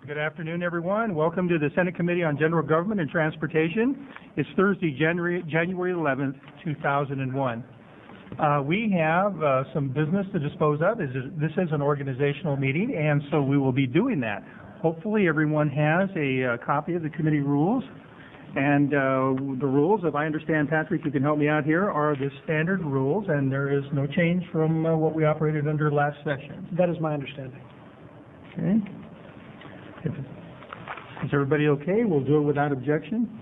Good afternoon, everyone. Welcome to the Senate Committee on General Government and Transportation. It's Thursday, January 11th, 2001. We have some business to dispose of. This is an organizational meeting, and so we will be doing that. Hopefully everyone has a copy of the committee rules. And the rules, if I understand, Patrick, you can help me out here, are the standard rules, and there is no change from what we operated under last session. That is my understanding. Okay. Is everybody okay? We'll do it without objection.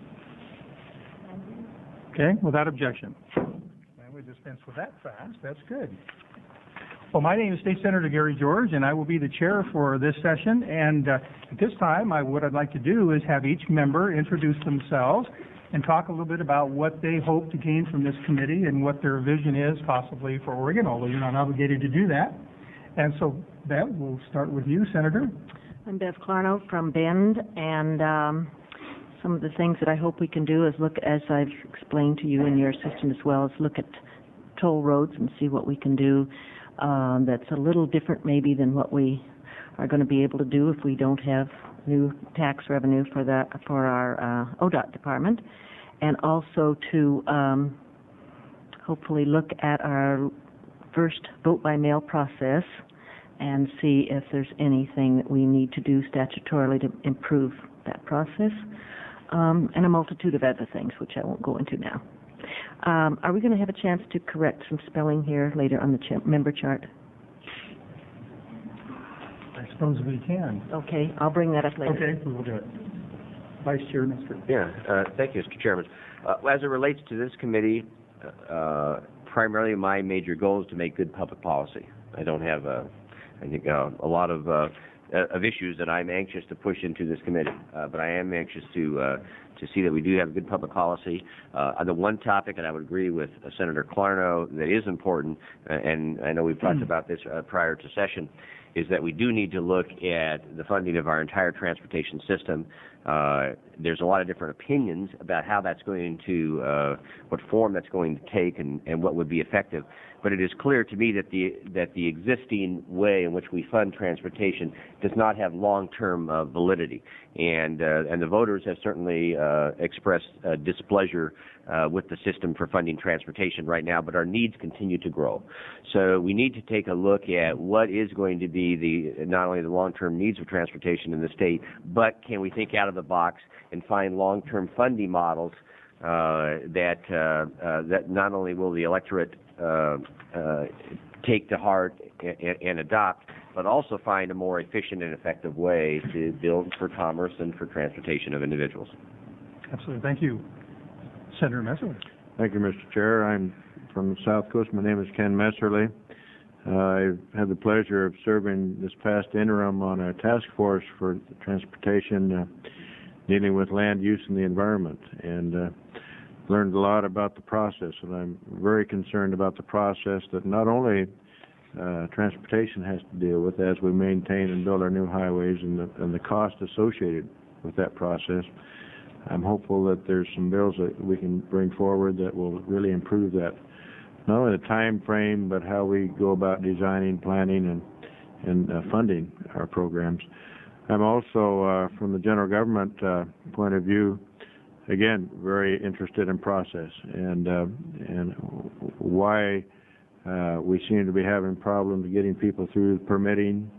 Okay, without objection. And we dispense with that fast. That's good. Well, my name is State Senator Gary George, and I will be the chair for this session. And at this time, what I'd like to do is have each member introduce themselves and talk a little bit about what they hope to gain from this committee and what their vision is possibly for Oregon, although you're not obligated to do that. And so, Bev, we'll start with you, Senator. I'm Bev Clarno from Bend, and some of the things that I hope we can do is look, as I've explained to you in your system as well, is look at toll roads and see what we can do that's a little different maybe than what we are going to be able to do if we don't have new tax revenue for our ODOT department, and also to hopefully look at our first vote-by-mail process and see if there's anything that we need to do statutorily to improve that process, and a multitude of other things, which I won't go into now. Are we going to have a chance to correct some spelling here later on the member chart? I suppose we can. Okay, I'll bring that up later. Okay, we will do it. Vice Chair, Mr. Thank you, Mr. Chairman. As it relates to this committee, primarily my major goal is to make good public policy. I don't have a lot of issues that I'm anxious to push into this committee, but I am anxious to see that we do have good public policy. On the one topic, and I would agree with Senator Clarno, that is important, and I know we've talked about this prior to session, is that we do need to look at the funding of our entire transportation system. There's a lot of different opinions about how that's going to, what form that's going to take and what would be effective. But it is clear to me that the existing way in which we fund transportation does not have long-term validity. And the voters have certainly expressed displeasure with the system for funding transportation right now, but our needs continue to grow. So we need to take a look at what is going to be not only the long-term needs of transportation in the state, but can we think out of the box and find long-term funding models that not only will the electorate take to heart and adopt, but also find a more efficient and effective way to build for commerce and for transportation of individuals. Absolutely. Thank you. Senator Messerly. Thank you, Mr. Chair. I'm from the South Coast. My name is Ken Messerly. I've had the pleasure of serving this past interim on a task force for transportation dealing with land use and the environment, and learned a lot about the process, and I'm very concerned about the process that not only transportation has to deal with as we maintain and build our new highways and the cost associated with that process. I'm hopeful that there's some bills that we can bring forward that will really improve that, not only the time frame, but how we go about designing, planning, and funding our programs. I'm also, from the general government point of view, again, very interested in process and why we seem to be having problems getting people through permitting.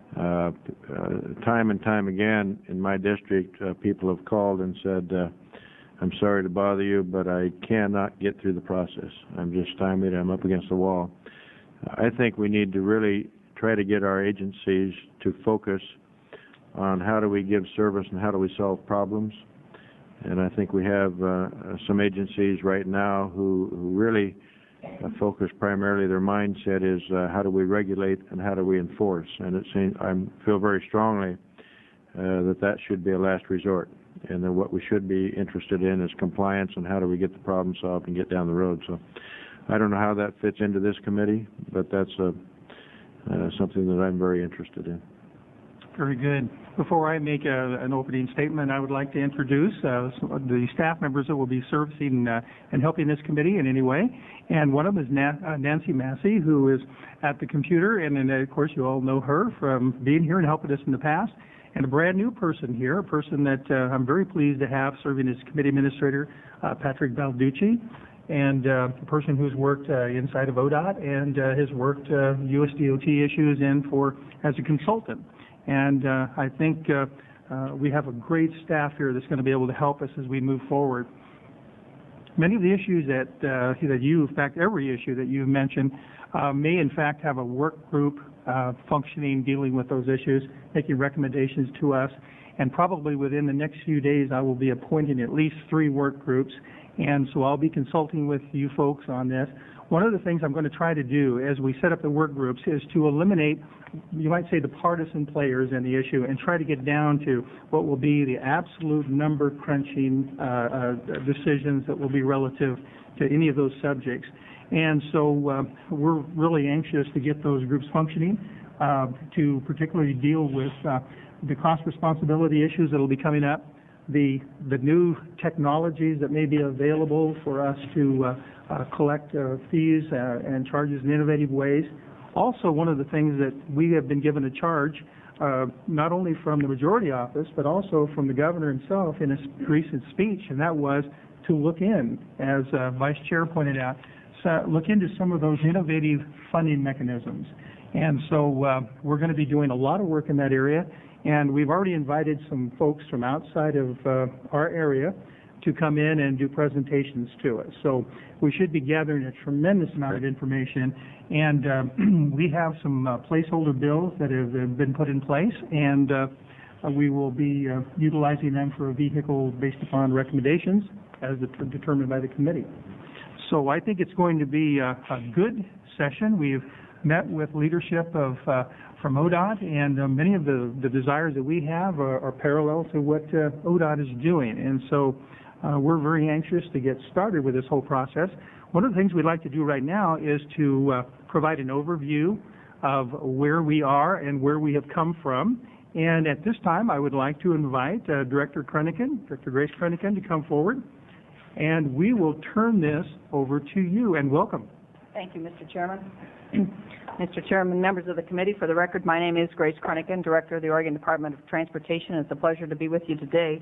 Time and time again in my district, people have called and said, I'm sorry to bother you, but I cannot get through the process. I'm just stymied. I'm up against the wall. I think we need to really try to get our agencies to focus on how do we give service and how do we solve problems. And I think we have some agencies right now who really focus primarily, their mindset is how do we regulate and how do we enforce. And it seems, I feel very strongly that should be a last resort. And then what we should be interested in is compliance and how do we get the problem solved and get down the road. So I don't know how that fits into this committee, but that's something that I'm very interested in. Very good. Before I make an opening statement, I would like to introduce the staff members that will be servicing and helping this committee in any way. And one of them is Nancy Massey, who is at the computer, and then, of course, you all know her from being here and helping us in the past. and a brand new person here, a person that I'm very pleased to have serving as committee administrator, Patrick Balducci, and a person who's worked inside of ODOT and has worked USDOT issues as a consultant. And I think we have a great staff here that's going to be able to help us as we move forward. Many of the issues that you, in fact, every issue that you've mentioned, may in fact have a work group functioning, dealing with those issues, making recommendations to us, and probably within the next few days I will be appointing at least 3 work groups, and so I'll be consulting with you folks on this. One of the things I'm going to try to do as we set up the work groups is to eliminate, you might say, the partisan players in the issue and try to get down to what will be the absolute number crunching decisions that will be relative to any of those subjects. And so we're really anxious to get those groups functioning, to particularly deal with the cost responsibility issues that will be coming up, the new technologies that may be available for us to collect fees and charges in innovative ways. Also, one of the things that we have been given a charge, not only from the majority office, but also from the governor himself in his recent speech, and that was to look in, as Vice Chair pointed out, look into some of those innovative funding mechanisms. And so we're going to be doing a lot of work in that area, and we've already invited some folks from outside of our area to come in and do presentations to us. So we should be gathering a tremendous amount of information, and we have some placeholder bills that have been put in place, and we will be utilizing them for a vehicle based upon recommendations as determined by the committee. So I think it's going to be a good session. We've met with leadership from ODOT, and many of the desires that we have are parallel to what ODOT is doing. And so we're very anxious to get started with this whole process. One of the things we'd like to do right now is to provide an overview of where we are and where we have come from. And at this time, I would like to invite Director Grace Kreniken, to come forward. And we will turn this over to you, and welcome. Thank you, Mr. Chairman. Mr. Chairman, members of the committee, for the record, my name is Grace Kreniken, Director of the Oregon Department of Transportation. It's a pleasure to be with you today.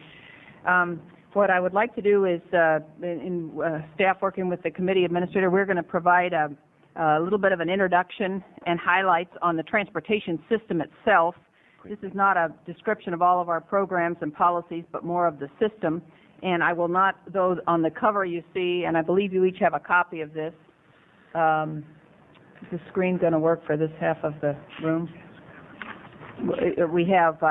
What I would like to do is, in staff working with the committee administrator, we're going to provide a little bit of an introduction and highlights on the transportation system itself. This is not a description of all of our programs and policies, but more of the system. And I will not, though on the cover you see, and I believe you each have a copy of this. Is the screen going to work for this half of the room? We have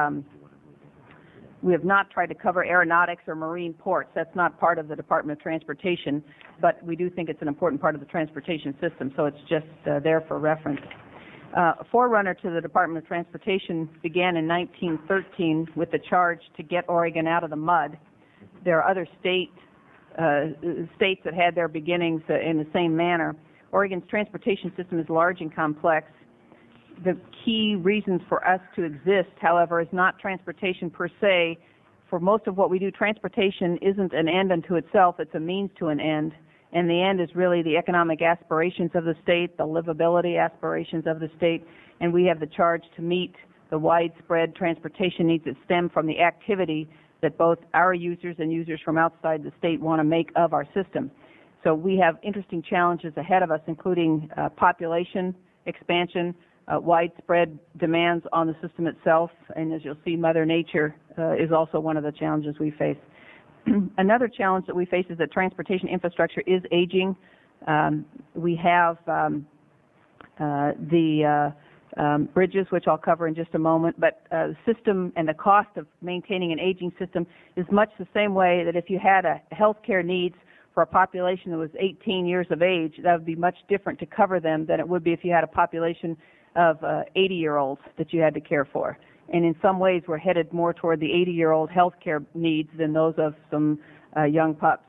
not tried to cover aeronautics or marine ports. That's not part of the Department of Transportation, but we do think it's an important part of the transportation system, so it's just there for reference. A forerunner to the Department of Transportation began in 1913 with the charge to get Oregon out of the mud. There are other states that had their beginnings in the same manner. Oregon's transportation system is large and complex. The key reasons for us to exist, however, is not transportation per se. For most of what we do, transportation isn't an end unto itself. It's a means to an end. And the end is really the economic aspirations of the state, the livability aspirations of the state, and we have the charge to meet the widespread transportation needs that stem from the activity that both our users and users from outside the state want to make of our system. So we have interesting challenges ahead of us, including population expansion, widespread demands on the system itself, and as you'll see, Mother Nature is also one of the challenges we face. Another challenge that we face is that transportation infrastructure is aging. We have bridges, which I'll cover in just a moment, but the system and the cost of maintaining an aging system is much the same way that if you had a health care needs for a population that was 18 years of age, that would be much different to cover them than it would be if you had a population of 80-year-olds that you had to care for. And in some ways, we're headed more toward the 80-year-old health care needs than those of some young pups.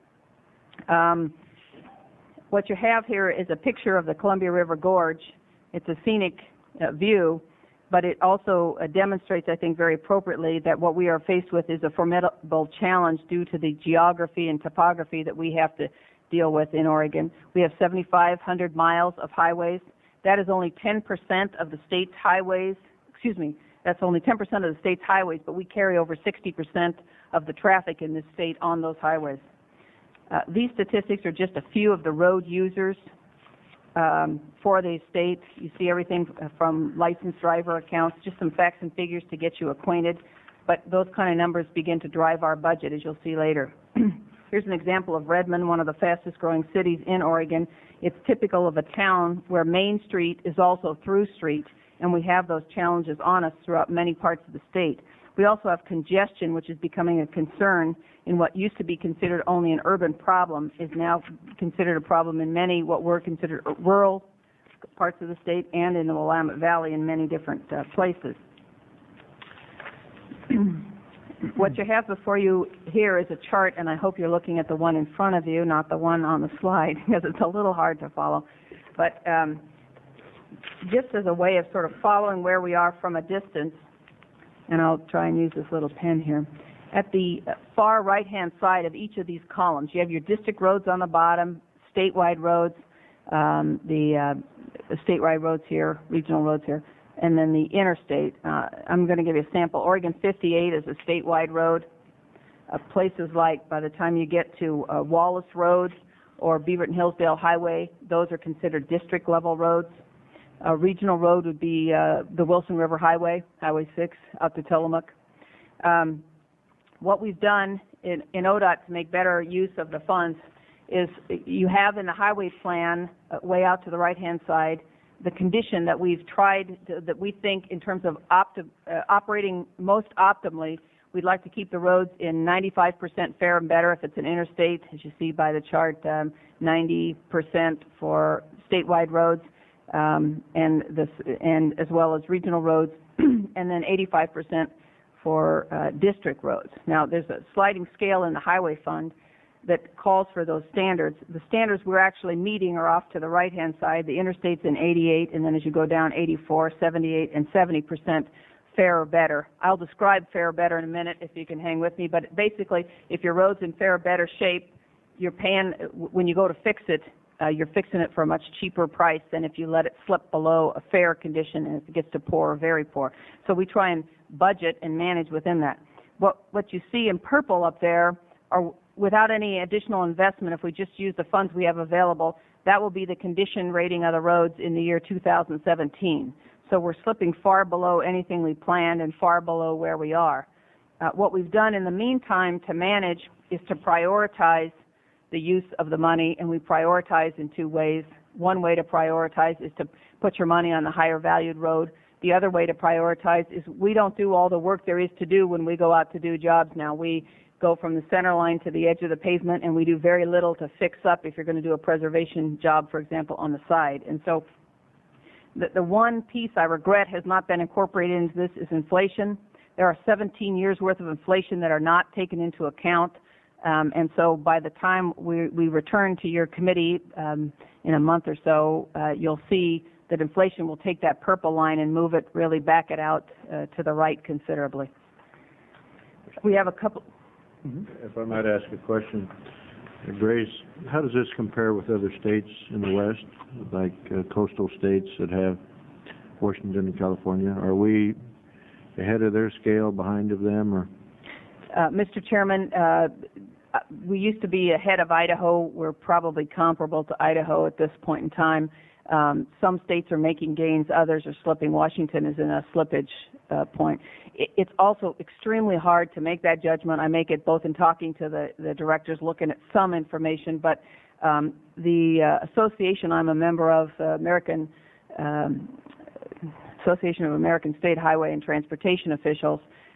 What you have here is a picture of the Columbia River Gorge. It's a scenic view, but it also demonstrates, I think, very appropriately that what we are faced with is a formidable challenge due to the geography and topography that we have to deal with in Oregon. We have 7,500 miles of highways. That is only 10% of the state's highways, That's only 10% of the state's highways, but we carry over 60% of the traffic in this state on those highways. These statistics are just a few of the road users for the state. You see everything from licensed driver accounts, just some facts and figures to get you acquainted, but those kind of numbers begin to drive our budget, as you'll see later. Here's an example of Redmond, one of the fastest growing cities in Oregon. It's typical of a town where Main Street is also through street, and we have those challenges on us throughout many parts of the state. We also have congestion, which is becoming a concern in what used to be considered only an urban problem, is now considered a problem in many what were considered rural parts of the state and in the Willamette Valley in many different places. What you have before you here is a chart, and I hope you're looking at the one in front of you, not the one on the slide, because it's a little hard to follow. But just as a way of sort of following where we are from a distance, and I'll try and use this little pen here. At the far right-hand side of each of these columns, you have your district roads on the bottom, statewide roads, the statewide roads here, regional roads here, and then the interstate. I'm going to give you a sample. Oregon 58 is a statewide road. Places like, by the time you get to Wallace Road or Beaverton-Hillsdale Highway, those are considered district-level roads. A regional road would be the Wilson River Highway, Highway 6, out to Tillamook. What we've done in ODOT to make better use of the funds is you have in the highway plan, way out to the right-hand side, the condition that we've tried, that we think in terms of operating most optimally, we'd like to keep the roads in 95% fair and better if it's an interstate, as you see by the chart, 90% for statewide roads. And as well as regional roads, and then 85% for district roads. Now, there's a sliding scale in the highway fund that calls for those standards. The standards we're actually meeting are off to the right-hand side. The interstate's in 88, and then as you go down, 84, 78, and 70% fair or better. I'll describe fair or better in a minute if you can hang with me, but basically, if your road's in fair or better shape, you're paying, when you go to fix it, you're fixing it for a much cheaper price than if you let it slip below a fair condition and it gets to poor or very poor. So we try and budget and manage within that. What you see in purple up there are without any additional investment, if we just use the funds we have available, that will be the condition rating of the roads in the year 2017. So we're slipping far below anything we planned and far below where we are. What we've done in the meantime to manage is to prioritize the use of the money, and we prioritize in two ways. One way to prioritize is to put your money on the higher valued road. The other way to prioritize is we don't do all the work there is to do when we go out to do jobs now. We go from the center line to the edge of the pavement, and we do very little to fix up if you're going to do a preservation job, for example, on the side. And so the one piece I regret has not been incorporated into this is inflation. There are 17 years worth of inflation that are not taken into account. And so by the time we return to your committee in a month or so, you'll see that inflation will take that purple line and move it, really back it out to the right considerably. We have a couple... If I might ask a question, Grace, how does this compare with other states in the West, like coastal states that have Washington and California? Are we ahead of their scale, behind of them, or...? Mr. Chairman, we used to be ahead of Idaho. We're probably comparable to Idaho at this point in time. Some states are making gains, others are slipping. Washington is in a slippage point. It's also extremely hard to make that judgment. I make it both in talking to the directors, looking at some information, but the association I'm a member of, American Association of American State Highway and Transportation Officials,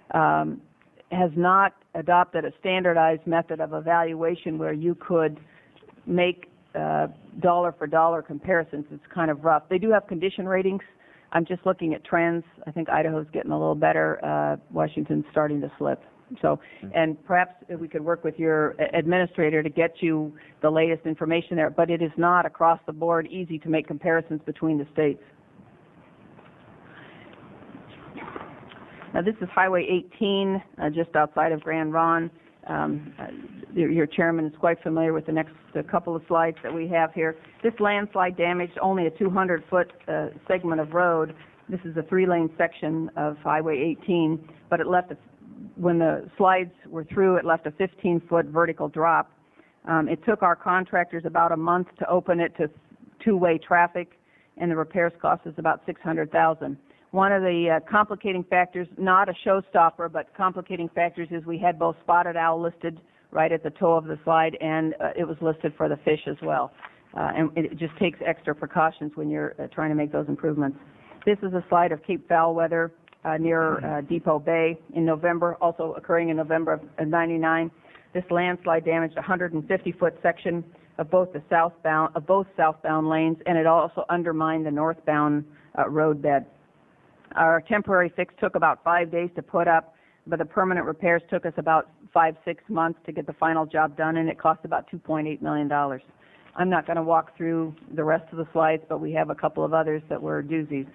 has not adopted a standardized method of evaluation where you could make dollar-for-dollar comparisons. It's kind of rough. They do have condition ratings. I'm just looking at trends. I think Idaho's getting a little better. Washington's starting to slip. So, and perhaps we could work with your administrator to get you the latest information there, but it is not across the board easy to make comparisons between the states. Now, this is Highway 18, just outside of Grand Ronde. Your chairman is quite familiar with the next couple of slides that we have here. This landslide damaged only a 200-foot segment of road, This is a 3-lane section of Highway 18, but it left, when the slides were through, it left a 15-foot vertical drop. It took our contractors about a month to open it to two-way traffic, and the repairs cost us about $600,000. One of the complicating factors, not a showstopper, but complicating factors, is we had both spotted owl listed right at the toe of the slide, and it was listed for the fish as well. And it just takes extra precautions when you're trying to make those improvements. This is a slide of Cape Foulweather near Depot Bay in November, also occurring in November of '99. This landslide damaged a 150-foot section of both southbound lanes, and it also undermined the northbound road bed. Our temporary fix took about 5 days to put up, but the permanent repairs took us about 5-6 months to get the final job done, and it cost about $2.8 million. I'm not going to walk through the rest of the slides, but we have a couple of others that were doozies.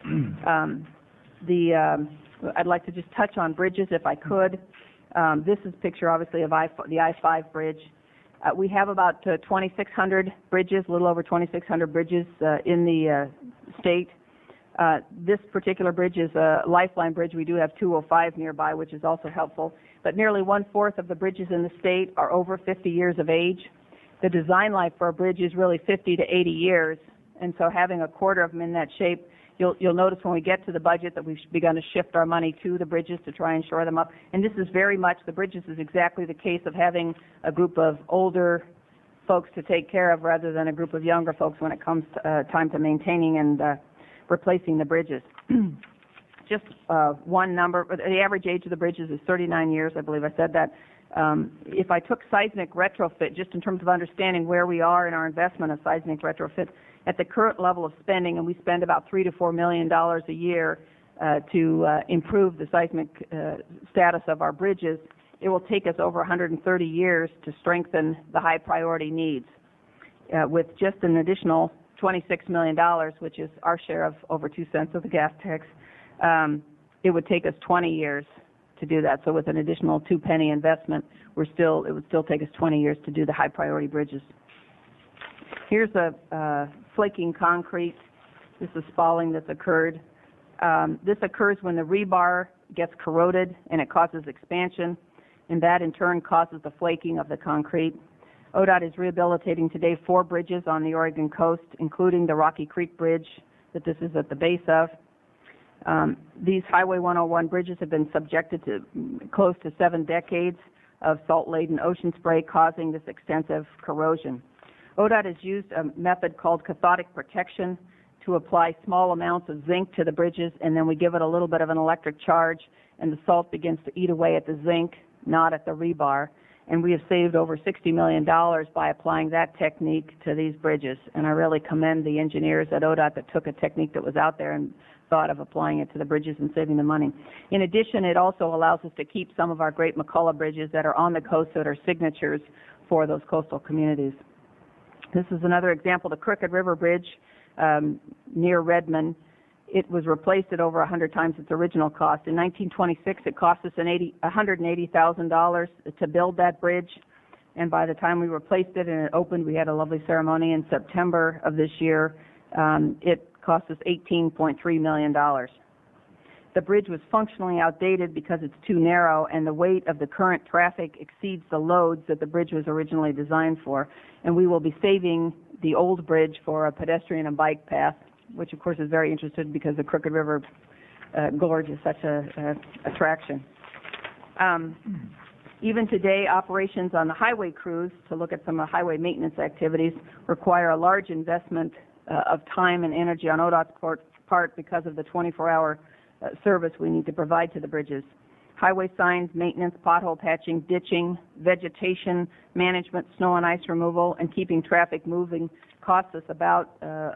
I'd like to just touch on bridges if I could. This is a picture, obviously, of the I-5 bridge. We have about 2,600 bridges, a little over 2,600 bridges in the state. This particular bridge is a lifeline bridge. We do have 205 nearby, which is also helpful. But nearly 1/4 of the bridges in the state are over 50 years of age. The design life for a bridge is really 50 to 80 years, and so having a quarter of them in that shape, you'll notice when we get to the budget that we've begun to shift our money to the bridges to try and shore them up. And this is very much, the bridges is exactly the case of having a group of older folks to take care of rather than a group of younger folks when it comes to time to maintaining and replacing the bridges. Just one number, the average age of the bridges is 39 years, I believe I said that. If I took seismic retrofit, just in terms of understanding where we are in our investment of seismic retrofit, at the current level of spending, and we spend about $3 to $4 million a year to improve the seismic status of our bridges, it will take us over 130 years to strengthen the high priority needs. With just an additional $26 million, which is our share of over 2 cents of the gas tax, it would take us 20 years to do that. So with an additional 2-penny investment, it would still take us 20 years to do the high priority bridges. Here's a flaking concrete. This is spalling that's occurred. This occurs when the rebar gets corroded and it causes expansion, and that in turn causes the flaking of the concrete. ODOT is rehabilitating today 4 bridges on the Oregon coast, including the Rocky Creek Bridge that this is at the base of. These Highway 101 bridges have been subjected to close to 7 decades of salt-laden ocean spray causing this extensive corrosion. ODOT has used a method called cathodic protection to apply small amounts of zinc to the bridges, and then we give it a little bit of an electric charge, and the salt begins to eat away at the zinc, not at the rebar. And we have saved over $60 million by applying that technique to these bridges. And I really commend the engineers at ODOT that took a technique that was out there and thought of applying it to the bridges and saving the money. In addition, it also allows us to keep some of our great McCullough bridges that are on the coast that are signatures for those coastal communities. This is another example, the Crooked River Bridge near Redmond. It was replaced at over 100 times its original cost. In 1926, it cost us $180,000 to build that bridge, and by the time we replaced it and it opened, we had a lovely ceremony in September of this year. It cost us $18.3 million. The bridge was functionally outdated because it's too narrow, and the weight of the current traffic exceeds the loads that the bridge was originally designed for. And we will be saving the old bridge for a pedestrian and bike path, which of course is very interesting because the Crooked River Gorge is such a attraction. Even today, operations on the highway crews, to look at some of the highway maintenance activities, require a large investment of time and energy on ODOT's part because of the 24-hour service we need to provide to the bridges. Highway signs, maintenance, pothole patching, ditching, vegetation management, snow and ice removal, and keeping traffic moving costs us about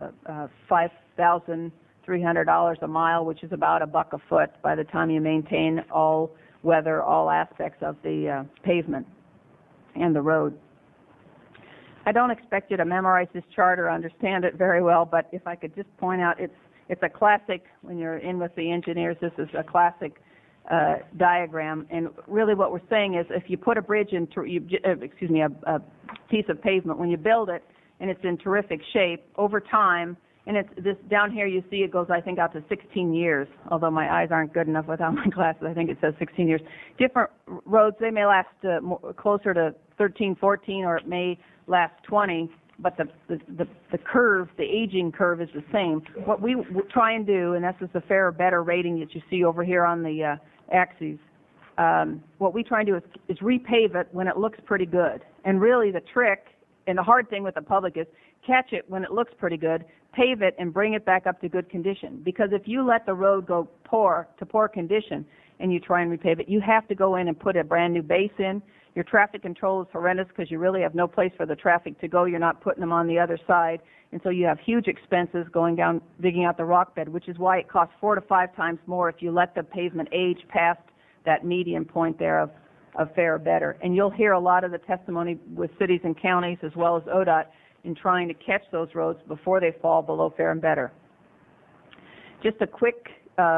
$5,300 a mile, which is about $1 a foot by the time you maintain all weather, all aspects of the pavement and the road. I don't expect you to memorize this chart or understand it very well, but if I could just point out, it's a classic, when you're in with the engineers, this is a classic diagram, and really what we're saying is if you put a bridge into, a piece of pavement, when you build it and it's in terrific shape, over time And it's this down here. You see, it goes, I think, out to 16 years. Although my eyes aren't good enough without my glasses, I think it says 16 years. Different roads, they may last closer to 13, 14, or it may last 20. But the curve, the aging curve, is the same. What we try and do, and this is the fair or better rating that you see over here on the axes. What we try and do is repave it when it looks pretty good. And really, the trick and the hard thing with the public is catch it when it looks pretty good, pave it, and bring it back up to good condition. Because if you let the road go poor condition and you try and repave it, you have to go in and put a brand new base in. Your traffic control is horrendous because you really have no place for the traffic to go. You're not putting them on the other side. And so you have huge expenses going down, digging out the rock bed, which is why it costs 4 to 5 times more if you let the pavement age past that median point there of fair or better. And you'll hear a lot of the testimony with cities and counties as well as ODOT in trying to catch those roads before they fall below fair and better. Just a quick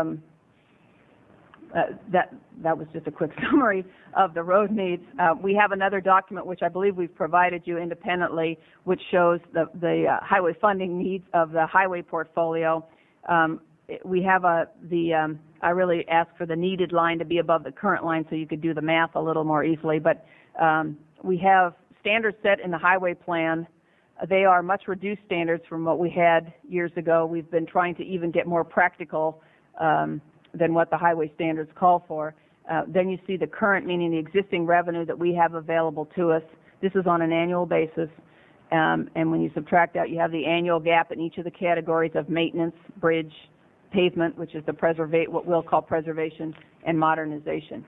that was just a quick summary of the road needs. We have another document which I believe we've provided you independently, which shows the highway funding needs of the highway portfolio. We have I really asked for the needed line to be above the current line so you could do the math a little more easily. But we have standards set in the highway plan. They are much reduced standards from what we had years ago. We've been trying to even get more practical than what the highway standards call for. Then you see the current, meaning the existing revenue that we have available to us. This is on an annual basis. And when you subtract out, you have the annual gap in each of the categories of maintenance, bridge, pavement, which is what we'll call preservation, and modernization.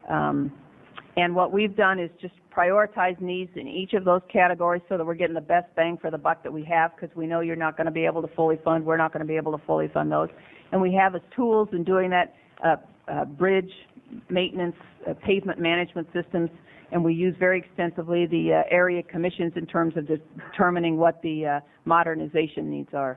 And what we've done is just prioritize needs in each of those categories so that we're getting the best bang for the buck that we have, because we know you're not going to be able to fully fund. We're not going to be able to fully fund those. And we have as tools in doing that bridge maintenance, pavement management systems, and we use very extensively the area commissions in terms of determining what the modernization needs are.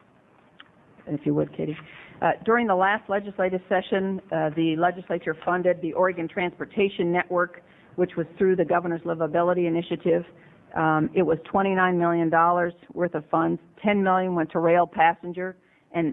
If you would, Katie. During the last legislative session, the legislature funded the Oregon Transportation Network, which was through the Governor's Livability Initiative. It was $29 million worth of funds. $10 million went to rail passenger, and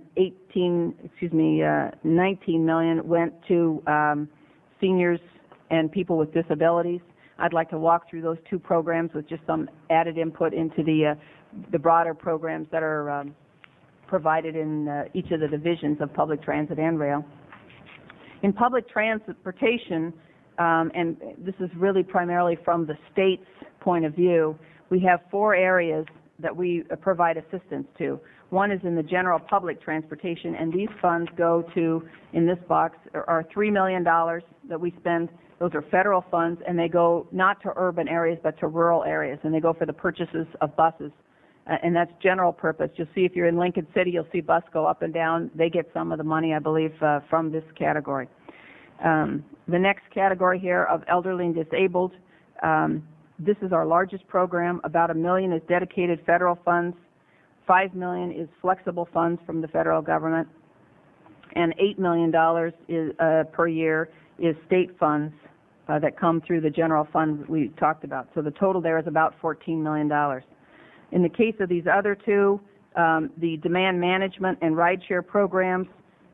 $19 million went to seniors and people with disabilities. I'd like to walk through those two programs with just some added input into the broader programs that are provided in each of the divisions of public transit and rail. In public transportation, and this is really primarily from the state's point of view, we have 4 areas that we provide assistance to. One is in the general public transportation, and these funds go to, in this box, are $3 million that we spend. Those are federal funds, and they go not to urban areas but to rural areas, and they go for the purchases of buses. And that's general purpose. You'll see if you're in Lincoln City, you'll see bus go up and down. They get some of the money, I believe, from this category. The next category here of elderly and disabled, this is our largest program. About $1 million is dedicated federal funds. $5 million is flexible funds from the federal government. And $8 million is, per year is state funds that come through the general fund we talked about. So the total there is about $14 million. In the case of these other two, the demand management and rideshare programs,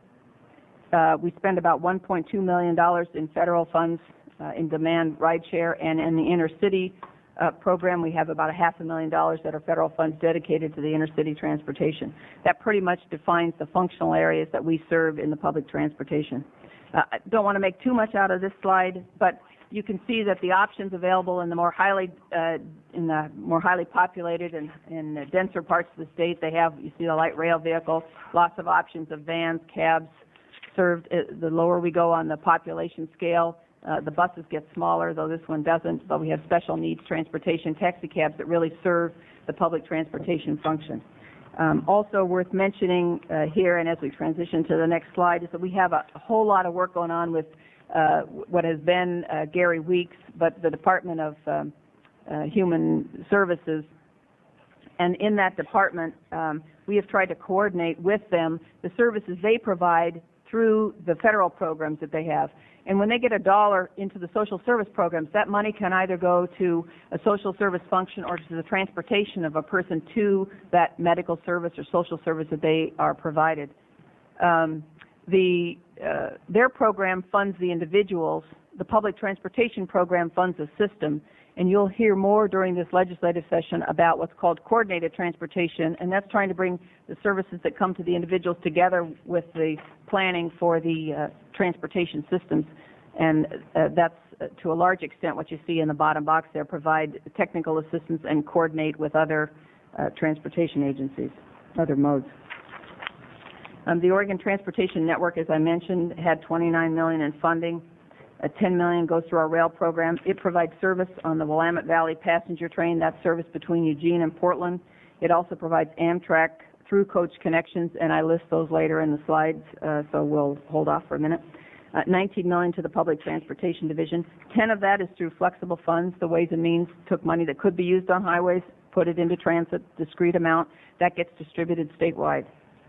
we spend about $1.2 million in federal funds in demand rideshare, and in the inner city program, we have about $500,000 that are federal funds dedicated to the inner city transportation. That pretty much defines the functional areas that we serve in the public transportation. I don't want to make too much out of this slide, but you can see that the options available in the more highly populated and denser parts of the state, they have, you see the light rail vehicle, lots of options of vans, cabs served. The lower we go on the population scale, the buses get smaller, though this one doesn't, but we have special needs transportation, taxi cabs that really serve the public transportation function. Also worth mentioning here, and as we transition to the next slide, is that we have a whole lot of work going on with what has been Gary Weeks, but the Department of Human Services. And in that department, we have tried to coordinate with them the services they provide through the federal programs that they have. And when they get $1 into the social service programs, that money can either go to a social service function or to the transportation of a person to that medical service or social service that they are provided. Their program funds the individuals. The public transportation program funds the system. And you'll hear more during this legislative session about what's called coordinated transportation, and that's trying to bring the services that come to the individuals together with the planning for the transportation systems. And that's, to a large extent, what you see in the bottom box there, provide technical assistance and coordinate with other transportation agencies, other modes. The Oregon Transportation Network, as I mentioned, had $29 million in funding. $10 million goes through our rail program. It provides service on the Willamette Valley passenger train, that's service between Eugene and Portland. It also provides Amtrak through coach connections, and I list those later in the slides, so we'll hold off for a minute. $19 million to the Public Transportation Division. 10 of that is through flexible funds. The Ways and Means took money that could be used on highways, put it into transit, discrete amount. That gets distributed statewide.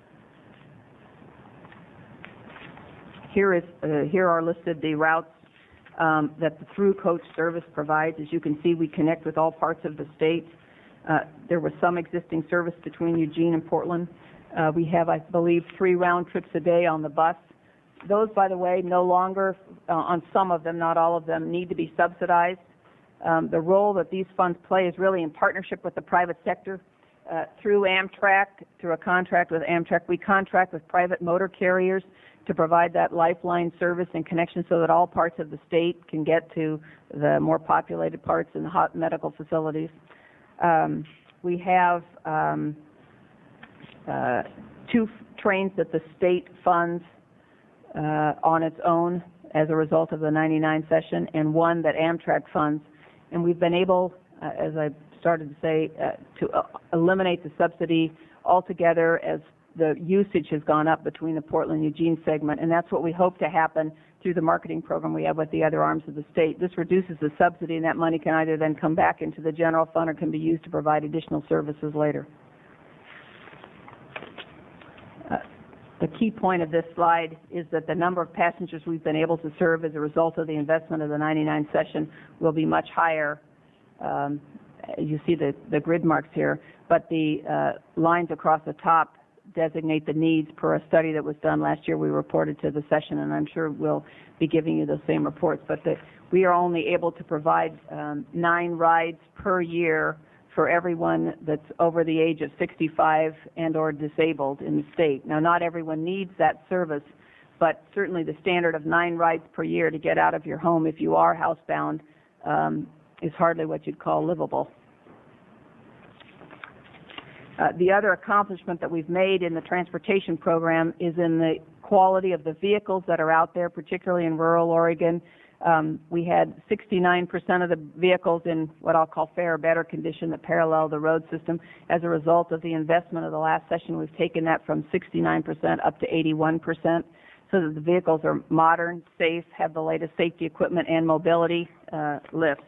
Here are listed the routes that the through coach service provides. As you can see, we connect with all parts of the state. There was some existing service between Eugene and Portland. We have, I believe, 3 round trips a day on the bus. Those, by the way, no longer, on some of them, not all of them, need to be subsidized. The role that these funds play is really in partnership with the private sector. Through Amtrak, through a contract with Amtrak, we contract with private motor carriers to provide that lifeline service and connection so that all parts of the state can get to the more populated parts and the hot medical facilities. We have 2 trains that the state funds on its own as a result of the 99 session, and 1 that Amtrak funds. And we've been able, as I started to say, to eliminate the subsidy altogether as the usage has gone up between the Portland-Eugene segment, and that's what we hope to happen through the marketing program we have with the other arms of the state. This reduces the subsidy, and that money can either then come back into the general fund or can be used to provide additional services later. The key point of this slide is that the number of passengers we've been able to serve as a result of the investment of the 99 session will be much higher. You see the grid marks here, but the lines across the top designate the needs per a study that was done last year. We reported to the session, and I'm sure we'll be giving you those same reports. But we are only able to provide 9 rides per year for everyone that's over the age of 65 and or disabled in the state. Now, not everyone needs that service, but certainly the standard of 9 rides per year to get out of your home if you are housebound is hardly what you'd call livable. The other accomplishment that we've made in the transportation program is in the quality of the vehicles that are out there, particularly in rural Oregon. We had 69% of the vehicles in what I'll call fair or better condition that parallel the road system. As a result of the investment of the last session, we've taken that from 69% up to 81%, so that the vehicles are modern, safe, have the latest safety equipment and mobility lifts.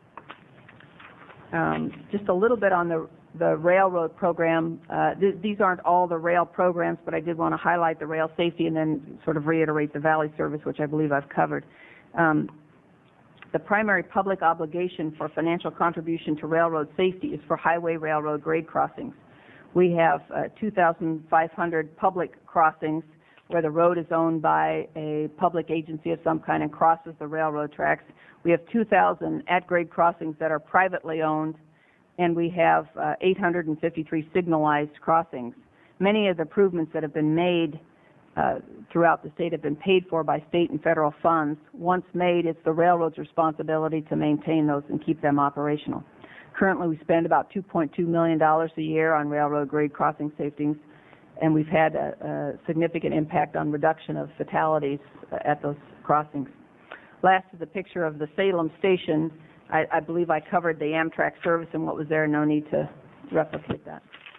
Just a little bit on the railroad program. These aren't all the rail programs, but I did want to highlight the rail safety and then sort of reiterate the Valley service, which I believe I've covered. The primary public obligation for financial contribution to railroad safety is for highway railroad grade crossings. We have 2,500 public crossings where the road is owned by a public agency of some kind and crosses the railroad tracks. We have 2,000 at-grade crossings that are privately owned, and we have 853 signalized crossings. Many of the improvements that have been made throughout the state have been paid for by state and federal funds. Once made, it's the railroad's responsibility to maintain those and keep them operational. Currently, we spend about $2.2 million a year on railroad grade crossing safeties, and we've had a significant impact on reduction of fatalities at those crossings. Last is a picture of the Salem station. I believe I covered the Amtrak service and what was there. No need to replicate that.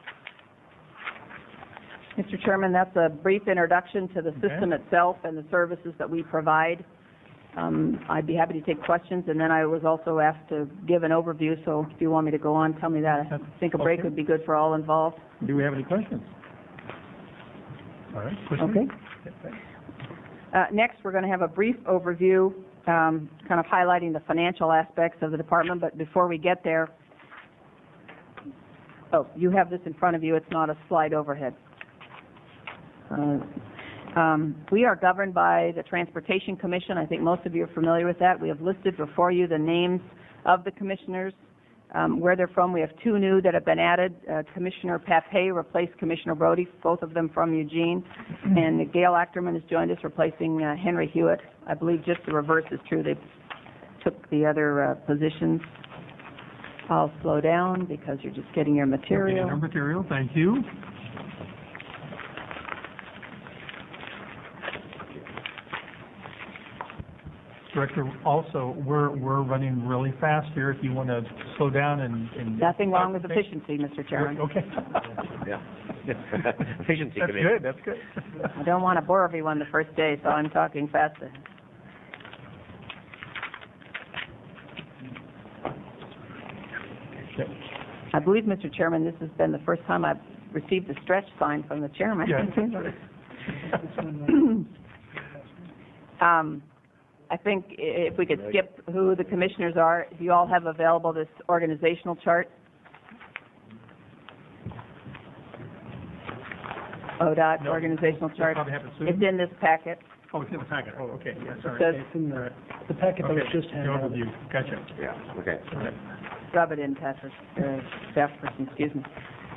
Mr. Chairman, that's a brief introduction to the system itself and the services that we provide. I'd be happy to take questions, and then I was also asked to give an overview, so if you want me to go on, tell me that. I think a break would be good for all involved. Do we have any questions? All right. Okay. Next, we're going to have a brief overview, kind of highlighting the financial aspects of the department, but before we get there, oh, you have this in front of you. It's not a slide overhead. We are governed by the Transportation Commission. I think most of you are familiar with that. We have listed before you the names of the commissioners, where they're from. We have two new that have been added. Commissioner Papay replaced Commissioner Brody, both of them from Eugene. And Gail Achterman has joined us, replacing Henry Hewitt. I believe just the reverse is true. They took the other positions. I'll slow down because you're just getting your material. Your material, thank you. Director, also, we're running really fast here. If you want to slow down and Nothing wrong with efficiency, Mr. Chairman. Okay. Yeah. Efficiency That's committee. good, that's good. I don't want to bore everyone the first day, so I'm talking faster. I believe, Mr. Chairman, this has been the first time I've received a stretch sign from the chairman. Yeah. I think if we could skip who the commissioners are, do you all have available this organizational chart? ODOT organizational chart. Probably have it soon. It's in this packet. Oh, it's in the packet. Oh, okay, yeah, sorry. Says- It's in the packet that was just handed out. Overview, gotcha. Yeah, okay. Rub it in, Patrick, staff person, excuse me.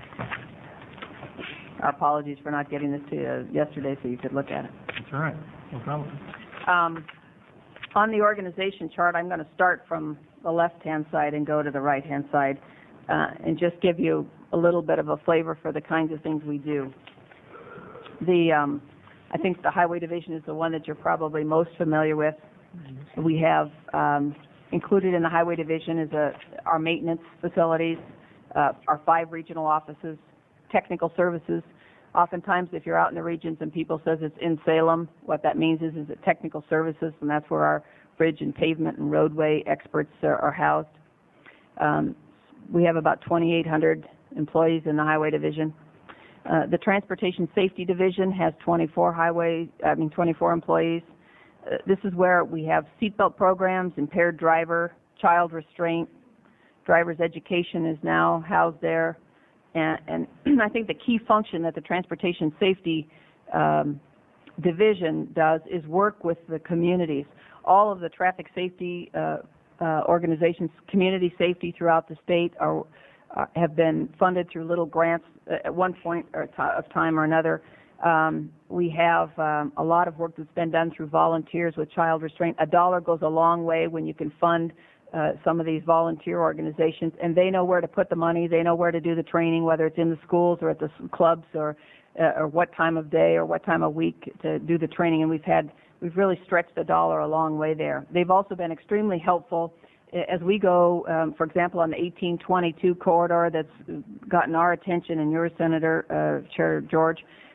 Our apologies for not getting this to you yesterday so you could look at it. That's all right, no problem. On the organization chart, I'm going to start from the left-hand side and go to the right-hand side and just give you a little bit of a flavor for the kinds of things we do. I think the Highway Division is the one that you're probably most familiar with. We have included in the Highway Division is our maintenance facilities, our 5 regional offices, technical services. Oftentimes, if you're out in the regions and people says it's in Salem, what that means is it technical services, and that's where our bridge and pavement and roadway experts are housed. We have about 2,800 employees in the Highway Division. The Transportation Safety Division has 24 employees. This is where we have seatbelt programs, impaired driver, child restraint, driver's education is now housed there. And I think the key function that the Transportation Safety Division does is work with the communities. All of the traffic safety organizations, community safety throughout the state have been funded through little grants at one point of time or another. We have a lot of work that's been done through volunteers with child restraint. $1 goes a long way when you can fund some of these volunteer organizations, and they know where to put the money, they know where to do the training, whether it's in the schools or at the clubs or what time of day or what time of week to do the training, and we've really stretched $1 a long way there. They've also been extremely helpful as we go, for example, on the 1822 corridor that's gotten our attention and yours, Senator, Chair George.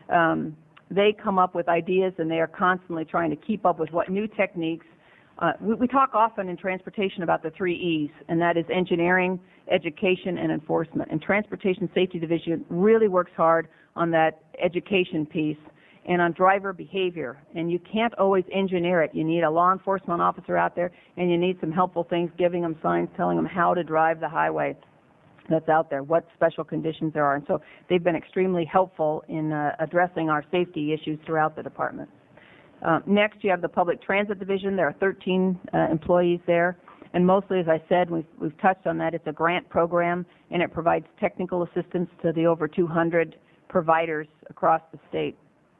They come up with ideas, and they are constantly trying to keep up with what new techniques. We talk often in transportation about the 3 E's, and that is engineering, education, and enforcement. And Transportation Safety Division really works hard on that education piece and on driver behavior. And you can't always engineer it. You need a law enforcement officer out there, and you need some helpful things, giving them signs, telling them how to drive the highway that's out there, what special conditions there are. And so they've been extremely helpful in addressing our safety issues throughout the department. Next, you have the Public Transit Division. There are 13 employees there. And mostly, as I said, we've touched on that. It's a grant program, and it provides technical assistance to the over 200 providers across the state.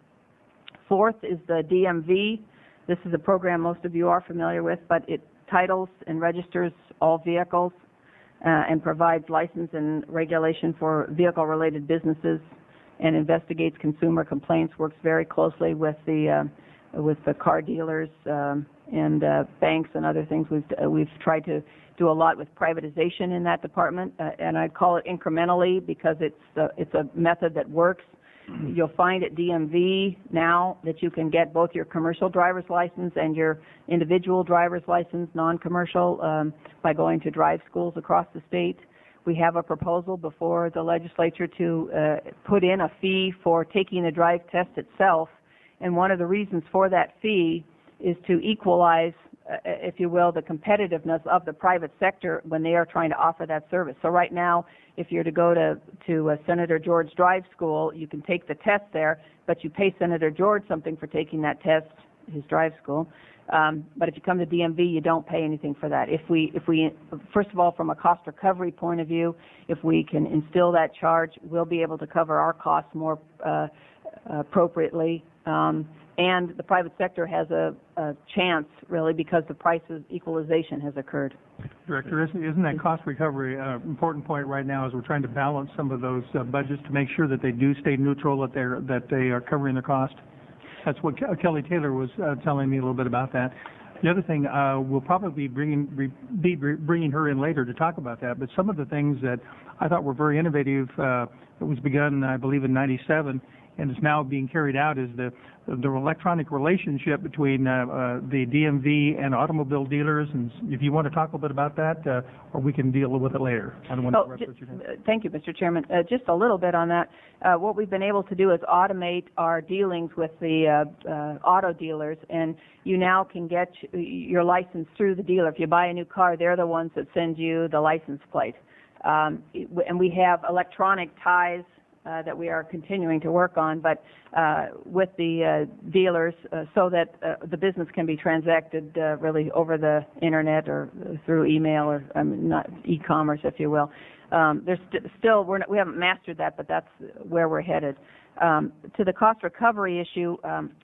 Fourth is the DMV. This is a program most of you are familiar with, but it titles and registers all vehicles and provides license and regulation for vehicle-related businesses and investigates consumer complaints, works very closely with the car dealers and banks and other things. We've tried to do a lot with privatization in that department, and I call it incrementally because it's a method that works. You'll find at DMV now that you can get both your commercial driver's license and your individual driver's license, non-commercial, by going to drive schools across the state. We have a proposal before the legislature to put in a fee for taking the drive test itself And one of the reasons for that fee is to equalize, if you will, the competitiveness of the private sector when they are trying to offer that service. So right now, if you're to go to Senator George Drive School, you can take the test there, but you pay Senator George something for taking that test, his drive school. But if you come to DMV, you don't pay anything for that. If we, first of all, from a cost recovery point of view, if we can instill that charge, we'll be able to cover our costs more appropriately. And the private sector has a chance, really, because the prices equalization has occurred. Director, isn't that cost recovery an important point right now as we're trying to balance some of those budgets to make sure that they do stay neutral, that they are covering their cost? That's what Kelly Taylor was telling me a little bit about that. The other thing, we'll probably be bringing her in later to talk about that, but some of the things that I thought were very innovative, it was begun, I believe, in '97, and is now being carried out, is the electronic relationship between the DMV and automobile dealers. And if you want to talk a little bit about that, or we can deal with it later. I don't want to interrupt what you're doing. Thank you, Mr. Chairman. Just a little bit on that. What we've been able to do is automate our dealings with the auto dealers, and you now can get your license through the dealer. If you buy a new car, they're the ones that send you the license plate. And we have electronic ties that we are continuing to work on, but with the dealers so that the business can be transacted really over the internet or through email or not e-commerce, if you will. There's still we haven't mastered that, but that's where we're headed. To the cost recovery issue,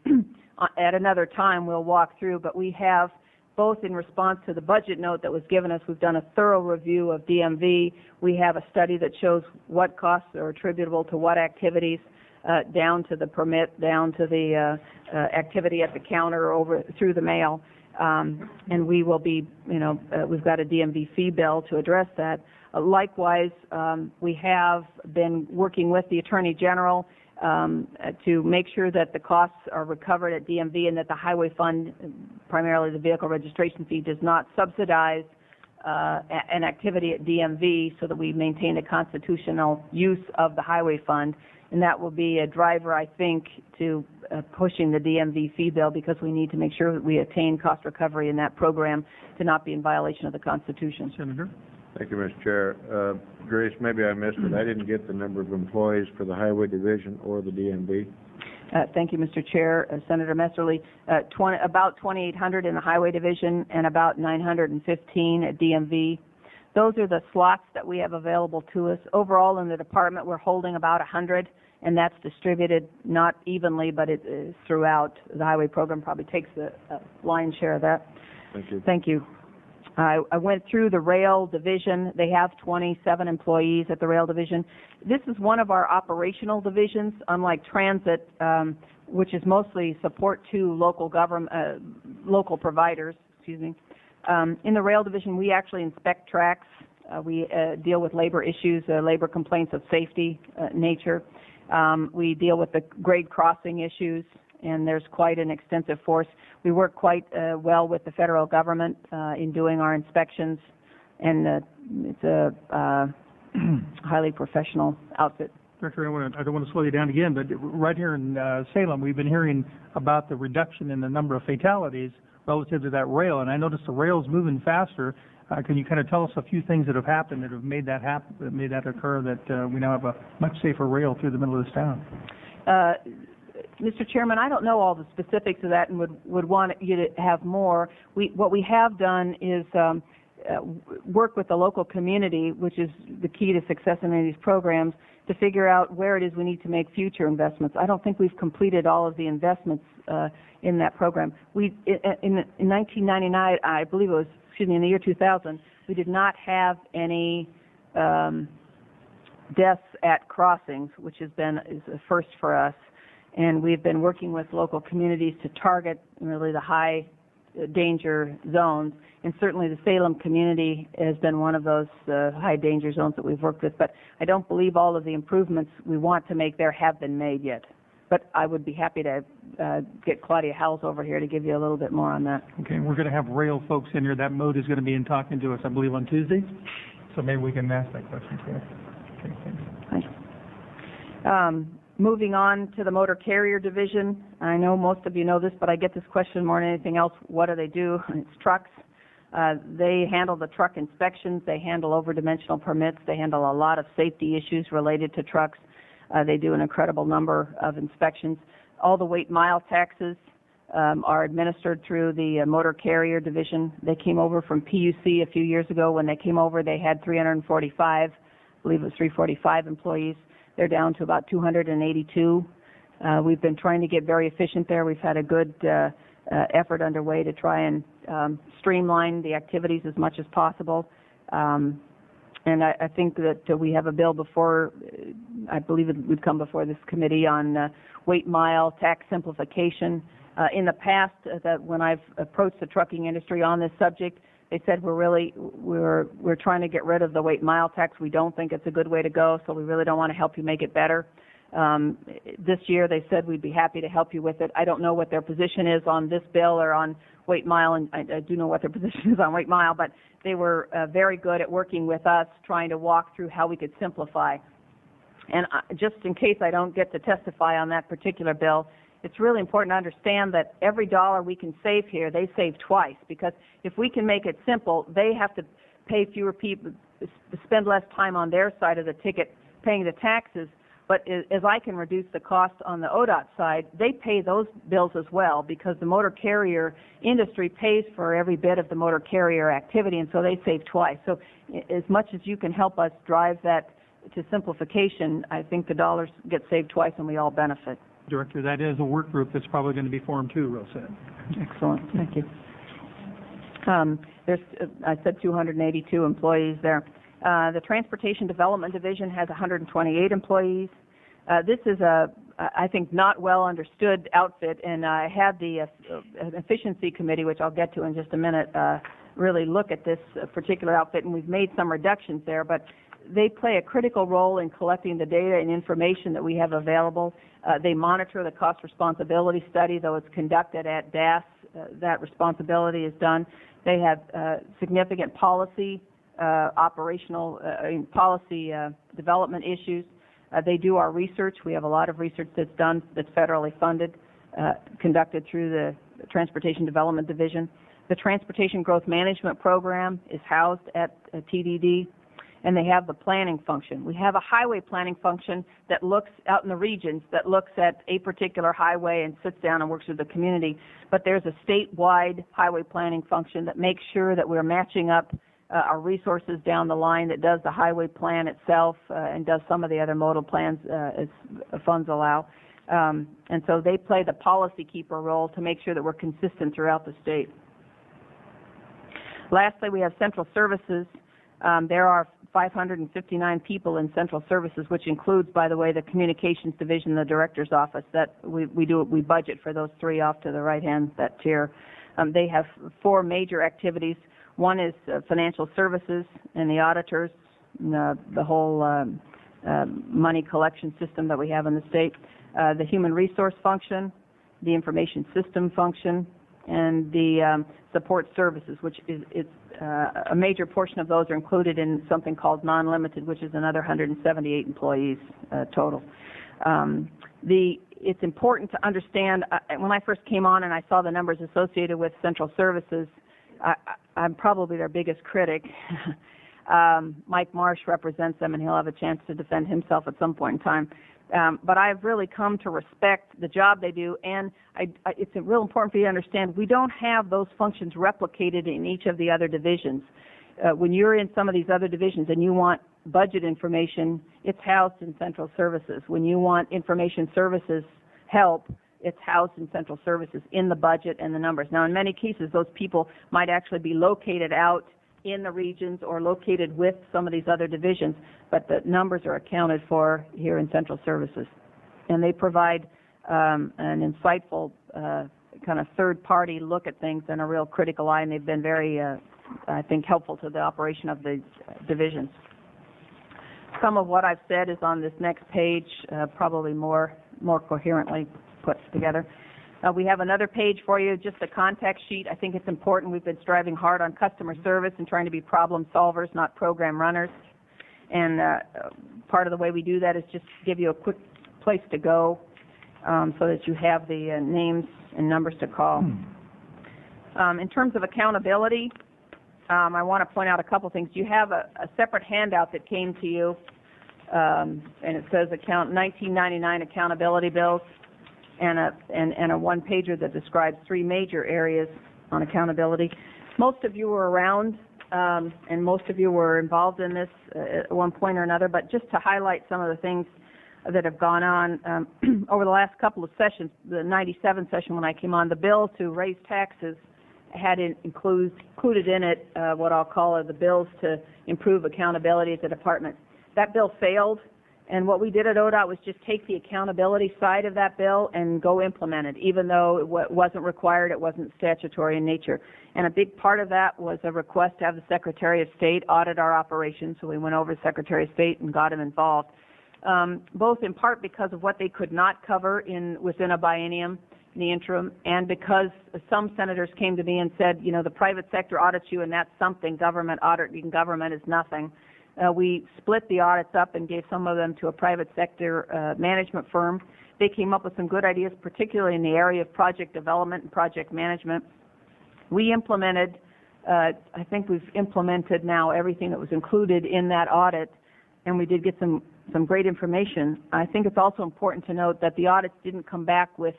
at another time we'll walk through, but we have, both in response to the budget note that was given us, we've done a thorough review of DMV. We have a study that shows what costs are attributable to what activities, down to the permit, down to the activity at the counter, over through the mail. And we will be, we've got a DMV fee bill to address that. Likewise, we have been working with the Attorney General to make sure that the costs are recovered at DMV and that the highway fund, primarily the vehicle registration fee, does not subsidize an activity at DMV, so that we maintain a constitutional use of the highway fund. And that will be a driver, I think, to pushing the DMV fee bill, because we need to make sure that we attain cost recovery in that program to not be in violation of the Constitution. Senator? Thank you, Mr. Chair. Grace, maybe I missed it. I didn't get the number of employees for the Highway Division or the DMV. Thank you, Mr. Chair. Senator Messerly, about 2,800 in the Highway Division and about 915 at DMV. Those are the slots that we have available to us. Overall in the department, we're holding about 100, and that's distributed not evenly, but it is throughout. The highway program probably takes the lion's share of that. Thank you. Thank you. I went through the rail division. They have 27 employees at the rail division. This is one of our operational divisions, unlike transit, which is mostly support to local government, local providers. Excuse me. In the rail division, we actually inspect tracks. We deal with labor issues, labor complaints of safety nature. We deal with the grade crossing issues, and there's quite an extensive force. We work quite well with the federal government in doing our inspections, and it's a highly professional outfit. Director, I don't want to slow you down again, but right here in Salem, we've been hearing about the reduction in the number of fatalities relative to that rail, and I noticed the rail's moving faster. Can you kind of tell us a few things that have happened that have made that happen, that made that occur, that we now have a much safer rail through the middle of this town? Mr. Chairman, I don't know all the specifics of that, and would want you to have more. What we have done is work with the local community, which is the key to success in any of these programs, to figure out where it is we need to make future investments. I don't think we've completed all of the investments in that program. In 1999, I believe it was, in the year 2000, we did not have any deaths at crossings, which is a first for us. And we've been working with local communities to target really the high danger zones. And certainly the Salem community has been one of those high danger zones that we've worked with. But I don't believe all of the improvements we want to make there have been made yet. But I would be happy to get Claudia Howells over here to give you a little bit more on that. Okay, we're going to have rail folks in here. That mode is going to be in talking to us, I believe, on Tuesday. So maybe we can ask that question to you. Okay, thanks. Moving on to the motor carrier division, I know most of you know this, but I get this question more than anything else. What do they do? It's trucks. They handle the truck inspections. They handle over-dimensional permits. They handle a lot of safety issues related to trucks. They do an incredible number of inspections. All the weight mile taxes are administered through the motor carrier division. They came over from PUC a few years ago. When they came over, they had 345, I believe it was 345 employees. They're down to about 282. We've been trying to get very efficient there. We've had a good effort underway to try and streamline the activities as much as possible. And I think that we have a bill before, I believe it would come before this committee on weight mile tax simplification. In the past, that when I've approached the trucking industry on this subject, they said we're trying to get rid of the weight mile tax. We don't think it's a good way to go, so we really don't want to help you make it better. This year they said we'd be happy to help you with it. I don't know what their position is on this bill or on weight mile, and I do know what their position is on weight mile, but they were very good at working with us, trying to walk through how we could simplify. And just in case I don't get to testify on that particular bill, it's really important to understand that every dollar we can save here, they save twice, because if we can make it simple, they have to pay fewer people, spend less time on their side of the ticket paying the taxes. But as I can reduce the cost on the ODOT side, they pay those bills as well, because the motor carrier industry pays for every bit of the motor carrier activity, and so they save twice. So as much as you can help us drive that to simplification, I think the dollars get saved twice and we all benefit. Director, that is a work group that's probably going to be formed too, Roseanne. Excellent. Thank you. There's, I said 282 employees there. The Transportation Development Division has 128 employees. This is I think, not well understood outfit, and I had the Efficiency Committee, which I'll get to in just a minute, really look at this particular outfit, and we've made some reductions there, but they play a critical role in collecting the data and information that we have available. They monitor the cost responsibility study, though it's conducted at DAS. That responsibility is done. They have significant policy, operational policy development issues. They do our research. We have a lot of research that's done that's federally funded, conducted through the Transportation Development Division. The Transportation Growth Management Program is housed at TDD, and they have the planning function. We have a highway planning function that looks out in the regions, that looks at a particular highway and sits down and works with the community. But there's a statewide highway planning function that makes sure that we're matching up our resources down the line, that does the highway plan itself and does some of the other modal plans as funds allow. And so they play the policy keeper role to make sure that we're consistent throughout the state. Lastly, we have Central Services. There are 559 people in Central Services, which includes, by the way, the Communications Division, the Director's Office. That we budget for those three off to the right hand, that tier. They have four major activities. One is financial services and the auditors, and the whole money collection system that we have in the state. The human resource function, the information system function, and the support services, which is a major portion of those are included in something called non-limited, which is another 178 employees total. It's important to understand, when I first came on and I saw the numbers associated with Central Services, I'm probably their biggest critic. Mike Marsh represents them, and he'll have a chance to defend himself at some point in time. But I've really come to respect the job they do, and it's real important for you to understand we don't have those functions replicated in each of the other divisions. When you're in some of these other divisions and you want budget information, it's housed in Central Services. When you want information services help, it's housed in Central Services in the budget and the numbers. Now, in many cases, those people might actually be located out in the regions or located with some of these other divisions, but the numbers are accounted for here in Central Services. And they provide an insightful kind of third-party look at things and a real critical eye, and they've been very, I think, helpful to the operation of the divisions. Some of what I've said is on this next page, probably more coherently put together. We have another page for you, just a contact sheet. I think it's important. We've been striving hard on customer service and trying to be problem solvers, not program runners. And part of the way we do that is just give you a quick place to go, so that you have the names and numbers to call. In terms of accountability, I want to point out a couple things. You have a separate handout that came to you, and it says 1999 accountability bills, and a one-pager that describes 3 major areas on accountability. Most of you were around, and most of you were involved in this at one point or another, but just to highlight some of the things that have gone on over the last couple of sessions, the 97 session when I came on, the bill to raise taxes had included in it what I'll call the bills to improve accountability at the department. That bill failed, and what we did at ODOT was just take the accountability side of that bill and go implement it, even though it wasn't required, it wasn't statutory in nature. And a big part of that was a request to have the Secretary of State audit our operations, so we went over to Secretary of State and got him involved, both in part because of what they could not cover within a biennium, in the interim, and because some senators came to me and said, you know, the private sector audits you and that's something, auditing government is nothing. We split the audits up and gave some of them to a private sector management firm. They came up with some good ideas, particularly in the area of project development and project management. We implemented, I think we've implemented now everything that was included in that audit, and we did get some great information. I think it's also important to note that the audits didn't come back with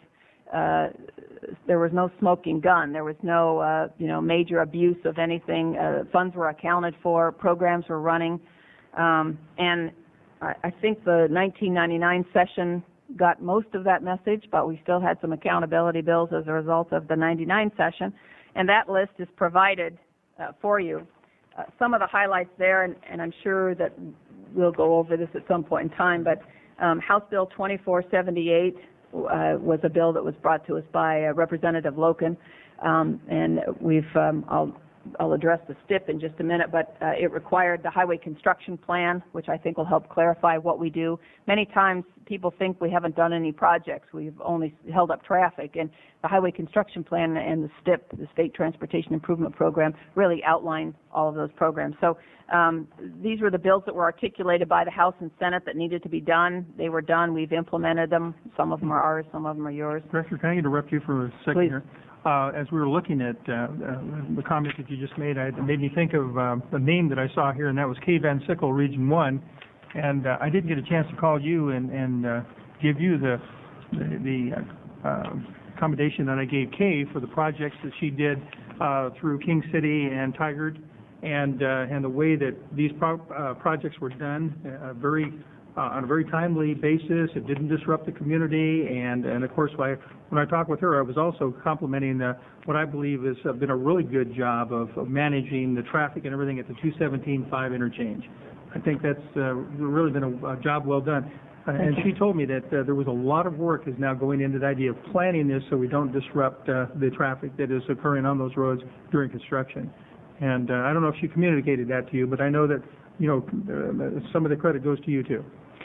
there was no smoking gun. There was no, major abuse of anything. Funds were accounted for. Programs were running. And I think the 1999 session got most of that message, but we still had some accountability bills as a result of the 99 session. And that list is provided for you. Some of the highlights there, and I'm sure that we'll go over this at some point in time, but House Bill 2478 was a bill that was brought to us by Representative Loken, and I'll address the STIP in just a minute, but it required the highway construction plan, which I think will help clarify what we do. Many times people think we haven't done any projects. We've only held up traffic, and the highway construction plan and the STIP, the State Transportation Improvement Program, really outline all of those programs. So these were the bills that were articulated by the House and Senate that needed to be done. They were done. We've implemented them. Some of them are ours. Some of them are yours. Director, can I interrupt you for a second Please. here? As we were looking at the comment that you just made, it made me think of a name that I saw here, and that was Kay Van Sickle, Region 1. And I didn't get a chance to call you and give you the accommodation that I gave Kay for the projects that she did through King City and Tigard, and the way that these projects were done on a very timely basis. It didn't disrupt the community, and of course, when I talked with her, I was also complimenting what I believe has been a really good job of managing the traffic and everything at the 217-5 interchange. I think that's really been a job well done. And she told me that there was a lot of work is now going into the idea of planning this so we don't disrupt the traffic that is occurring on those roads during construction. And I don't know if she communicated that to you, but I know that some of the credit goes to you too.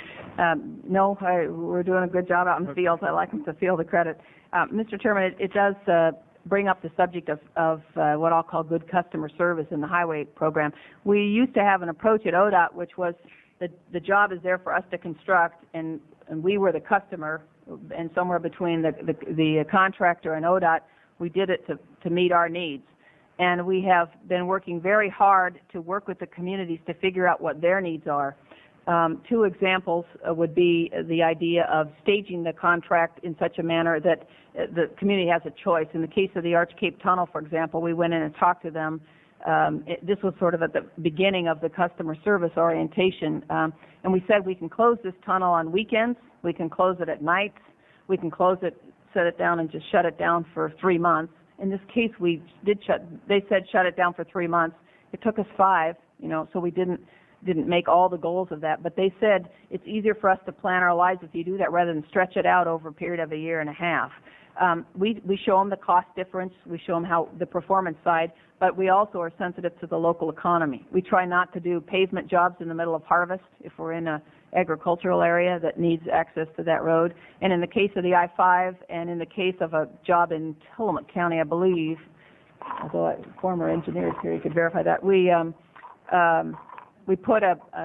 No, we're doing a good job out in the field. I like them to feel the credit. Mr. Chairman, it does bring up the subject of what I'll call good customer service in the highway program. We used to have an approach at ODOT, which was the job is there for us to construct, and we were the customer, and somewhere between the contractor and ODOT, we did it to meet our needs. And we have been working very hard to work with the communities to figure out what their needs are. Two examples would be the idea of staging the contract in such a manner that the community has a choice. In the case of the Arch Cape Tunnel, for example, we went in and talked to them. This was sort of at the beginning of the customer service orientation. And we said we can close this tunnel on weekends, we can close it at nights, we can close it, set it down, and just shut it down for 3 months. In this case, they said shut it down for 3 months. It took us 5, so we didn't make all the goals of that. But they said it's easier for us to plan our lives if you do that rather than stretch it out over a period of 1.5 years. We show them the cost difference. We show them how the performance side, but we also are sensitive to the local economy. We try not to do pavement jobs in the middle of harvest if we're in an agricultural area that needs access to that road. And in the case of the I-5 and in the case of a job in Tillamook County, I believe, although a former engineer is here, he could verify that, we put a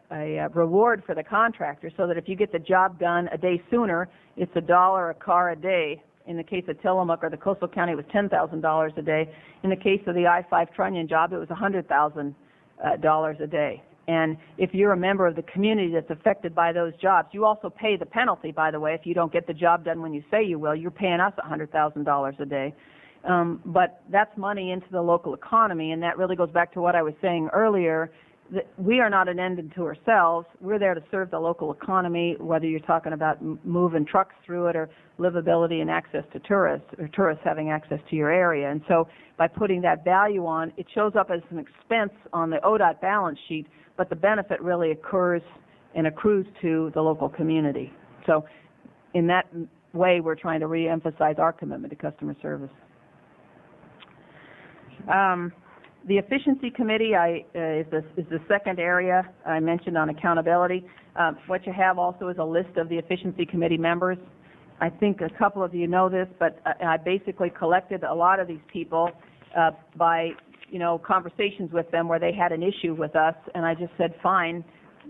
a reward for the contractor, so that if you get the job done a day sooner, it's $1 a car a day. In the case of Tillamook or the Coastal County, it was $10,000 a day. In the case of the I-5 trunnion job, it was $100,000 a day. And if you're a member of the community that's affected by those jobs, you also pay the penalty, by the way. If you don't get the job done when you say you will, you're paying us $100,000 a day. But that's money into the local economy, and that really goes back to what I was saying earlier. That we are not an end unto ourselves. We're there to serve the local economy, whether you're talking about moving trucks through it or livability and access to tourists, or tourists having access to your area. And so by putting that value on, it shows up as an expense on the ODOT balance sheet, but the benefit really occurs and accrues to the local community. So in that way, we're trying to re-emphasize our commitment to customer service. The Efficiency Committee is the second area I mentioned on accountability. What you have also is a list of the Efficiency Committee members. I think a couple of you know this, but I basically collected a lot of these people by, conversations with them where they had an issue with us, and I just said, fine,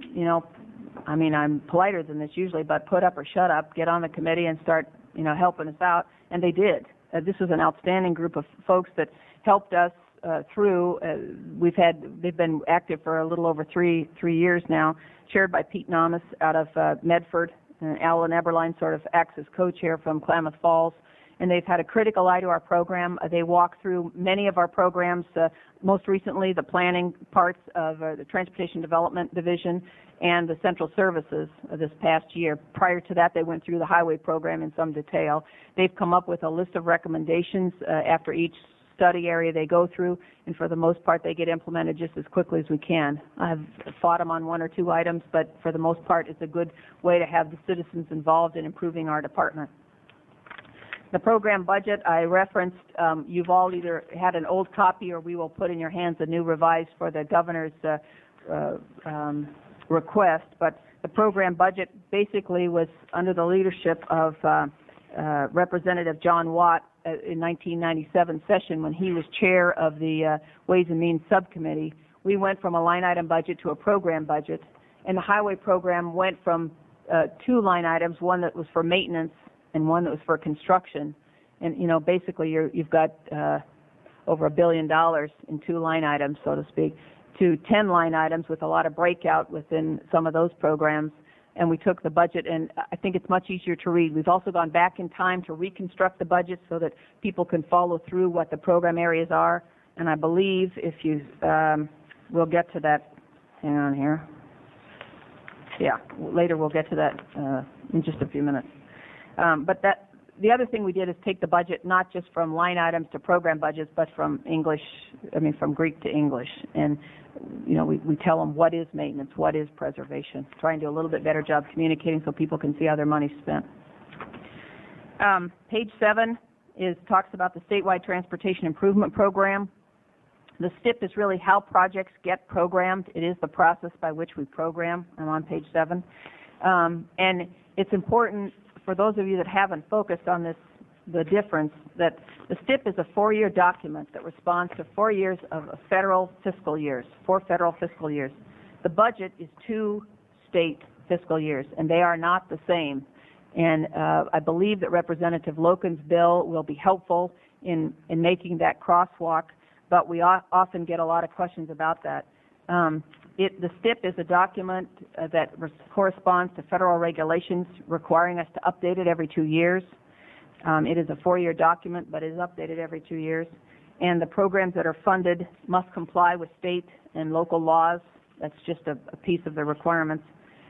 I'm politer than this usually, but put up or shut up, get on the committee and start, helping us out, and they did. This was an outstanding group of folks that helped us through. They've been active for a little over three years now, chaired by Pete Namas out of Medford, and Alan Eberline sort of acts as co-chair from Klamath Falls, and they've had a critical eye to our program. They walk through many of our programs, most recently the planning parts of the Transportation Development Division and the Central Services this past year. Prior to that, they went through the highway program in some detail. They've come up with a list of recommendations after each study area they go through, and for the most part they get implemented just as quickly as we can. I've fought them on one or two items, but for the most part it's a good way to have the citizens involved in improving our department. The program budget I referenced, you've all either had an old copy or we will put in your hands a new revised for the governor's request, but the program budget basically was under the leadership of Representative John Watt in 1997 session when he was chair of the Ways and Means Subcommittee. We went from a line item budget to a program budget, and the highway program went from two line items, one that was for maintenance and one that was for construction. And basically you've got over $1 billion in two line items, so to speak, to 10 line items with a lot of breakout within some of those programs. And we took the budget, and I think it's much easier to read. We've also gone back in time to reconstruct the budget so that people can follow through what the program areas are. And I believe if you, we'll get to that, hang on here. Yeah, later we'll get to that in just a few minutes. But the other thing we did is take the budget not just from line items to program budgets, but from from Greek to English. And we tell them what is maintenance, what is preservation, trying to do a little bit better job communicating so people can see how their money's spent. Page 7 talks about the Statewide Transportation Improvement Program. The STIP is really how projects get programmed. It is the process by which we program. I'm on page 7. And it's important for those of you that haven't focused on this, the difference, that the STIP is a 4-year document that responds to 4 years of federal fiscal years, 4 federal fiscal years. The budget is 2 state fiscal years, and they are not the same. And I believe that Representative Loken's bill will be helpful in making that crosswalk, but we often get a lot of questions about that. The STIP is a document that corresponds to federal regulations requiring us to update it every 2 years. It is a 4-year document, but it is updated every 2 years. And the programs that are funded must comply with state and local laws. That's just a piece of the requirements.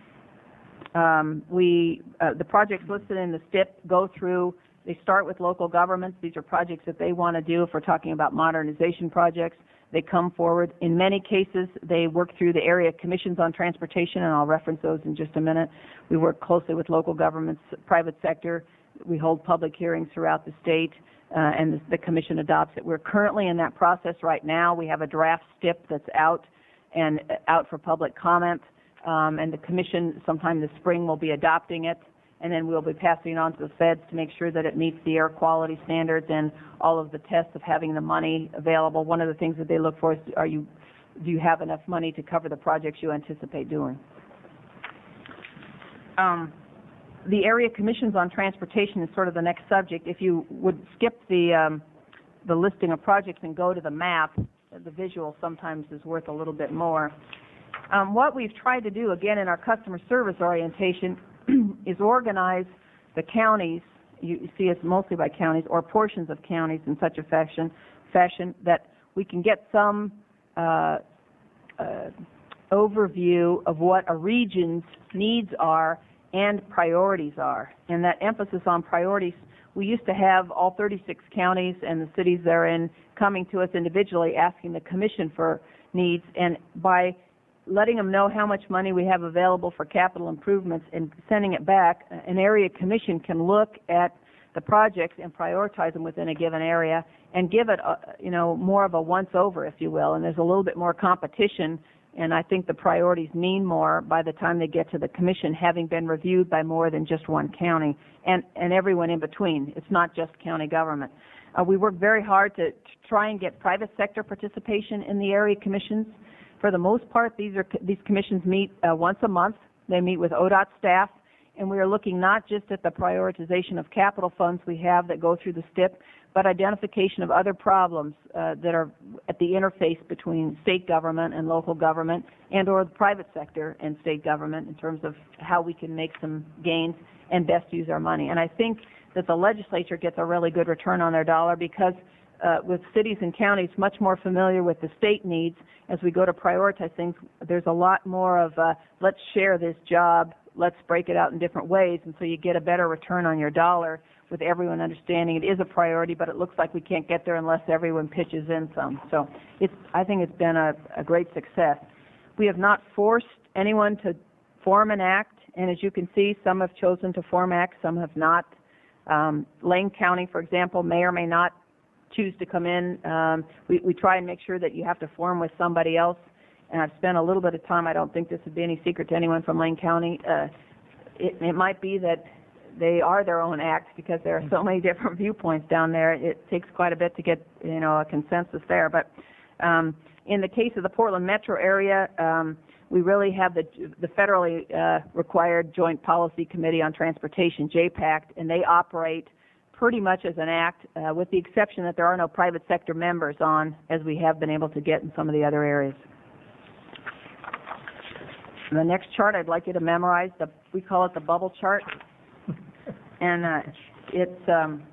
The projects listed in the STIP go through, they start with local governments. These are projects that they want to do if we're talking about modernization projects. They come forward. In many cases, they work through the area commissions on transportation, and I'll reference those in just a minute. We work closely with local governments, private sector. We hold public hearings throughout the state, and the commission adopts it. We're currently in that process right now. We have a draft STIP that's out for public comment, and the commission sometime this spring will be adopting it, and then we'll be passing it on to the feds to make sure that it meets the air quality standards and all of the tests of having the money available. One of the things that they look for is, do you have enough money to cover the projects you anticipate doing? The area commissions on transportation is sort of the next subject. If you would skip the listing of projects and go to the map, the visual sometimes is worth a little bit more. What we've tried to do, again, in our customer service orientation, is organize the counties. You see it's mostly by counties or portions of counties in such a fashion that we can get some overview of what a region's needs are and priorities are. And that emphasis on priorities, we used to have all 36 counties and the cities therein coming to us individually asking the commission for needs, and by letting them know how much money we have available for capital improvements and sending it back, an area commission can look at the projects and prioritize them within a given area and give it more of a once over, if you will, and there's a little bit more competition. And I think the priorities mean more by the time they get to the commission, having been reviewed by more than just one county and everyone in between. It's not just county government. We work very hard to try and get private sector participation in the area commissions. For the most part, these commissions meet once a month. They meet with ODOT staff, and we are looking not just at the prioritization of capital funds we have that go through the STIP, but identification of other problems that are at the interface between state government and local government and or the private sector and state government in terms of how we can make some gains and best use our money. And I think that the legislature gets a really good return on their dollar because with cities and counties much more familiar with the state needs, as we go to prioritize things, there's a lot more of let's share this job, let's break it out in different ways, and so you get a better return on your dollar with everyone understanding it is a priority, but it looks like we can't get there unless everyone pitches in some. So I think it's been a great success. We have not forced anyone to form an act, and as you can see, some have chosen to form acts, some have not. Lane County, for example, may or may not choose to come in. We try and make sure that you have to form with somebody else, and I've spent a little bit of time. I don't think this would be any secret to anyone from Lane County. It might be that they are their own act because there are so many different viewpoints down there. It takes quite a bit to get a consensus there. But in the case of the Portland metro area, we really have the federally required Joint Policy Committee on Transportation, JPACT, and they operate pretty much as an act, with the exception that there are no private sector members on, as we have been able to get in some of the other areas. The next chart I'd like you to memorize, we call it the bubble chart. And it's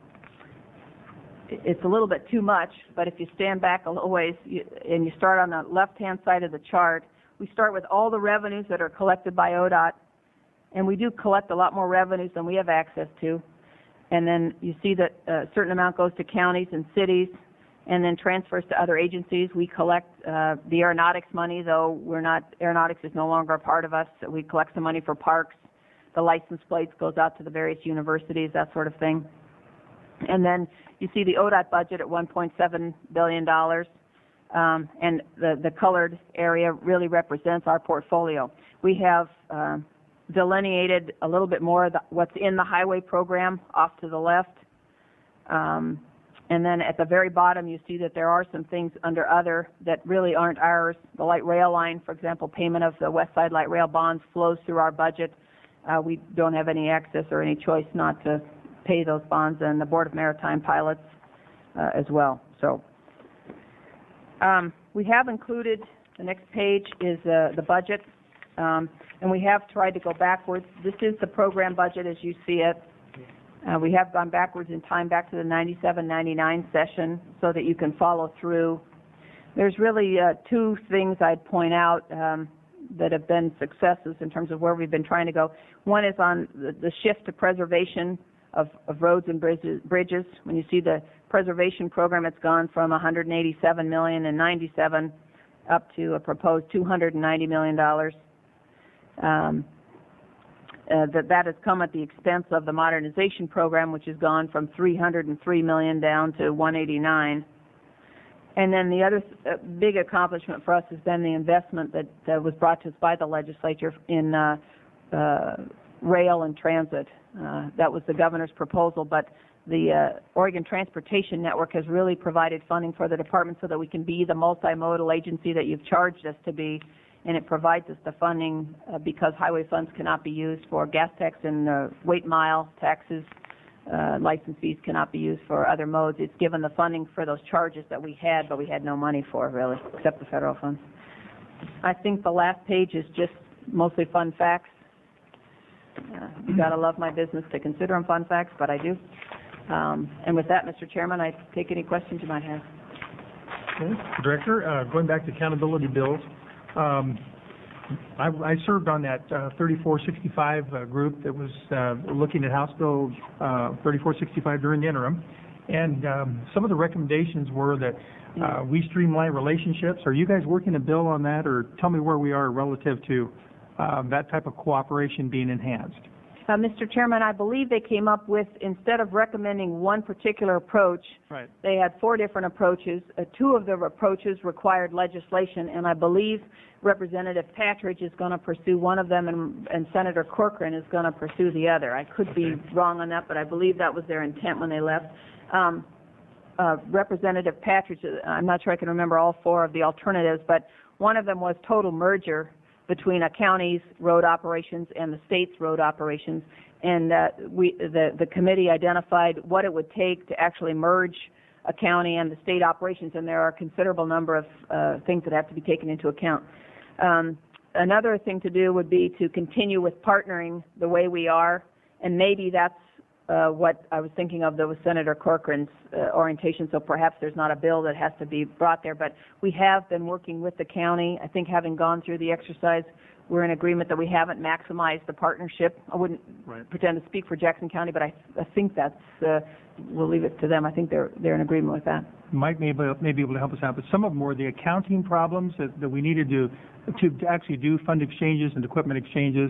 a little bit too much, but if you stand back a little ways and you start on the left-hand side of the chart, we start with all the revenues that are collected by ODOT, and we do collect a lot more revenues than we have access to. And then you see that a certain amount goes to counties and cities and then transfers to other agencies. We collect the aeronautics money, though aeronautics is no longer a part of us. So we collect some money for parks. The license plates goes out to the various universities, that sort of thing. And then you see the ODOT budget at $1.7 billion, and the colored area really represents our portfolio. We have delineated a little bit more what's in the highway program off to the left. And then at the very bottom, you see that there are some things under other that really aren't ours. The light rail line, for example, payment of the West Side Light Rail bonds flows through our budget. We don't have any access or any choice not to pay those bonds, and the Board of Maritime Pilots as well. So we have included, the next page is the budget, and we have tried to go backwards. This is the program budget as you see it. We have gone backwards in time, back to the 97-99 session, so that you can follow through. There's really two things I'd point out that have been successes in terms of where we've been trying to go. One is on the shift to preservation of roads and bridges. When you see the preservation program, it's gone from $187 million in '97 up to a proposed $290 million. That has come at the expense of the modernization program, which has gone from $303 million down to $189. And then the other big accomplishment for us has been the investment that was brought to us by the legislature in rail and transit. That was the governor's proposal, but the Oregon Transportation Network has really provided funding for the department so that we can be the multimodal agency that you've charged us to be. and it provides us the funding because highway funds cannot be used for gas tax and weight mile taxes. License fees cannot be used for other modes. It's given the funding for those charges that we had, but we had no money for, really, except the federal funds. I think the last page is just mostly fun facts. You got to love my business to consider them fun facts, but I do. And with that, Mr. Chairman, I take any questions you might have. Okay. Director, going back to accountability bills, I served on that 3465 group that was looking at House Bill 3465 during the interim, and some of the recommendations were that we streamline relationships. Are you guys working a bill on that, or tell me where we are relative to that type of cooperation being enhanced? Mr. Chairman, I believe they came up with, instead of recommending one particular approach, Right. they had 4 different approaches. 2 of the approaches required legislation, and I believe Representative Patridge is going to pursue one of them, and Senator Corcoran is going to pursue the other. I could be wrong on that, but I believe that was their intent when they left. Representative Patridge, I'm not sure I can remember all 4 of the alternatives, but one of them was total merger between a county's road operations and the state's road operations, and the committee identified what it would take to actually merge a county and the state operations, and there are a considerable number of things that have to be taken into account. Another thing to do would be to continue with partnering the way we are, and maybe that's what I was thinking of, that was Senator Corcoran's orientation, so perhaps there's not a bill that has to be brought there, but we have been working with the county. I think having gone through the exercise, we're in agreement that we haven't maximized the partnership. I wouldn't pretend to speak for Jackson County, but I think that's, we'll leave it to them. I think they're in agreement with that. Mike may be able to help us out, but some of them were the accounting problems that we needed to actually do fund exchanges and equipment exchanges.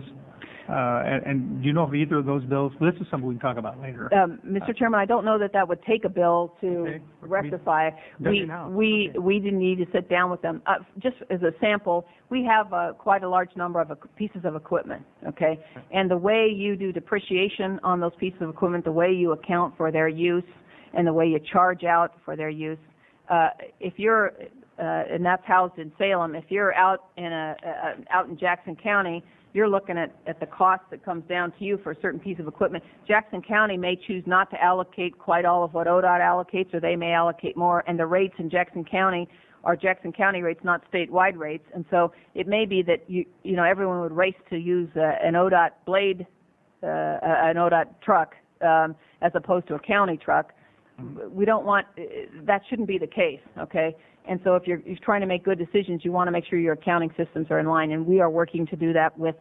And do you know of either of those bills? Well, this is something we can talk about later. Mr. Chairman, I don't know that would take a bill to rectify. We didn't need to sit down with them. Just as a sample, we have quite a large number of pieces of equipment, okay? And the way you do depreciation on those pieces of equipment, the way you account for their use, and the way you charge out for their use, if you're, and that's housed in Salem, if you're out in Jackson County, you're looking at the cost that comes down to you for a certain piece of equipment. Jackson County may choose not to allocate quite all of what ODOT allocates, or they may allocate more, and the rates in Jackson County are Jackson County rates, not statewide rates. And so it may be that you know everyone would race to use an ODOT blade, an ODOT truck, as opposed to a county truck. We don't want that. Shouldn't be the case, okay? And so if you're trying to make good decisions, you want to make sure your accounting systems are in line, and we are working to do that with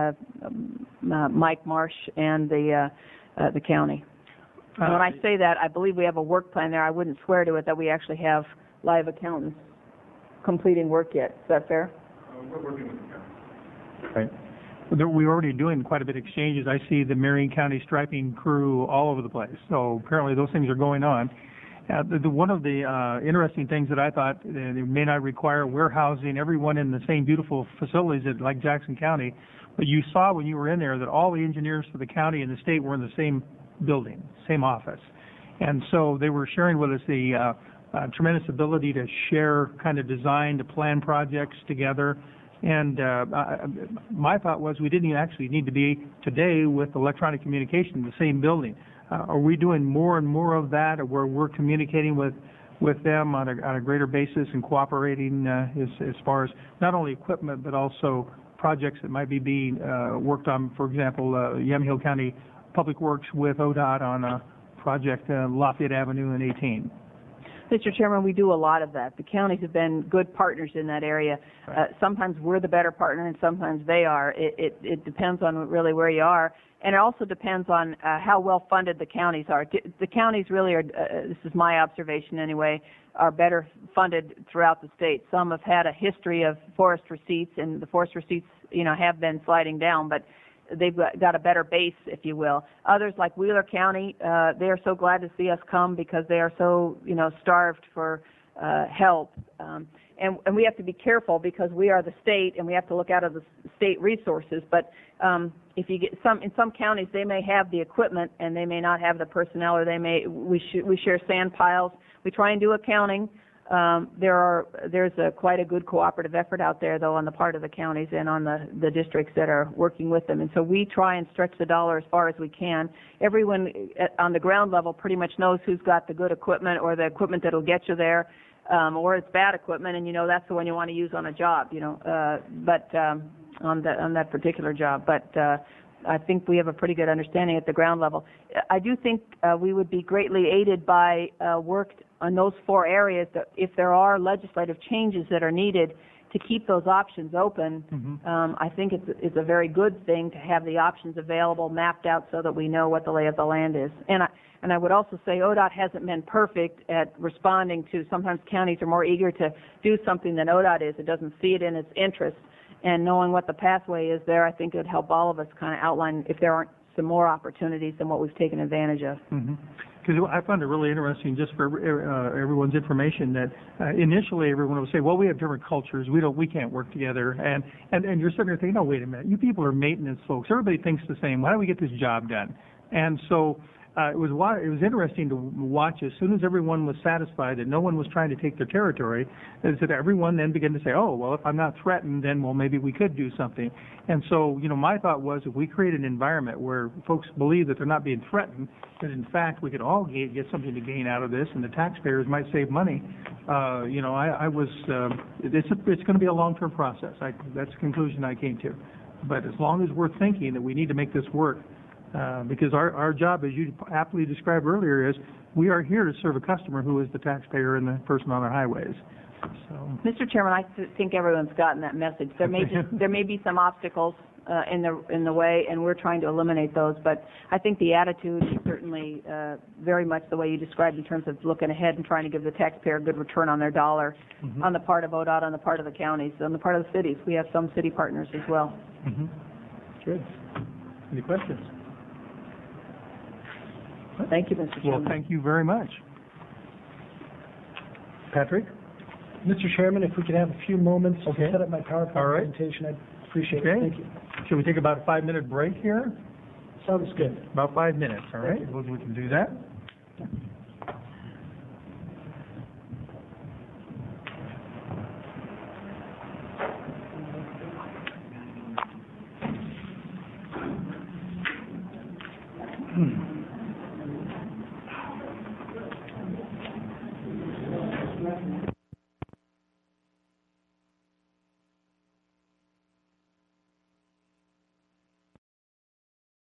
Mike Marsh and the county. And when I say that, I believe we have a work plan there. I wouldn't swear to it that we actually have live accountants completing work yet. Is that fair? We're working with the county. Right. We're already doing quite a bit of exchanges. I see the Marion County striping crew all over the place. So apparently those things are going on. One of the interesting things that I thought, they may not require warehousing everyone in the same beautiful facilities like Jackson County, but you saw when you were in there that all the engineers for the county and the state were in the same building, same office. And so they were sharing with us the tremendous ability to share kind of design, to plan projects together. And my thought was we didn't actually need to be today with electronic communication in the same building. Are we doing more and more of that, where we're communicating with them on a greater basis and cooperating as far as not only equipment but also projects that might be being worked on? For example, Yamhill County Public Works with ODOT on a project Lafayette Avenue and 18. Mr. Chairman, we do a lot of that. The counties have been good partners in that area. Sometimes we're the better partner, and sometimes they are. It depends on really where you are, and it also depends on how well funded the counties are. The counties really are, this is my observation anyway, are better funded throughout the state. Some have had a history of forest receipts, and the forest receipts, have been sliding down, but they've got a better base, if you will. Others, like Wheeler County, they are so glad to see us come because they are so, starved for help. And we have to be careful because we are the state and we have to look out of the state resources. But if you get in some counties, they may have the equipment and they may not have the personnel, or we share sand piles. We try and do accounting There's quite a good cooperative effort out there, though, on the part of the counties and on the districts that are working with them. And so we try and stretch the dollar as far as we can. Everyone on the ground level pretty much knows who's got the good equipment or the equipment that'll get you there, or it's bad equipment, and that's the one you want to use on a job, on that particular job. But I think we have a pretty good understanding at the ground level. I do think we would be greatly aided by work on those 4 areas that if there are legislative changes that are needed to keep those options open. I think it's a very good thing to have the options available, mapped out so that we know what the lay of the land is. And I would also say ODOT hasn't been perfect at responding to, sometimes counties are more eager to do something than ODOT is. It doesn't see it in its interest. And knowing what the pathway is there, I think it would help all of us kind of outline if there aren't some more opportunities than what we've taken advantage of. Because I found it really interesting, just for everyone's information, that initially everyone would say, well, we have different cultures, we can't work together, and you're sitting there thinking, no, wait a minute, you people are maintenance folks, everybody thinks the same, why don't we get this job done? And so it was interesting to watch. As soon as everyone was satisfied that no one was trying to take their territory, that everyone then began to say, oh, well, if I'm not threatened, then, well, maybe we could do something. And so, my thought was, if we create an environment where folks believe that they're not being threatened, that in fact we could all get something to gain out of this, and the taxpayers might save money. It's going to be a long-term process. That's the conclusion I came to. But as long as we're thinking that we need to make this work, because our job, as you aptly described earlier, is we are here to serve a customer who is the taxpayer and the person on our highways. So, Mr. Chairman, I think everyone's gotten that message. There may be some obstacles in the way, and we're trying to eliminate those. But I think the attitude is certainly very much the way you described in terms of looking ahead and trying to give the taxpayer a good return on their dollar on the part of ODOT, on the part of the counties, on the part of the cities. We have some city partners as well. Good. Any questions? Thank you, Mr. Chairman. Well, thank you very much. Patrick? Mr. Chairman, if we could have a few moments to set up my PowerPoint All right. presentation, I'd appreciate Okay. it. Thank you. Should we take about a 5-minute break here? Sounds good. About 5 minutes, all right? We can do that.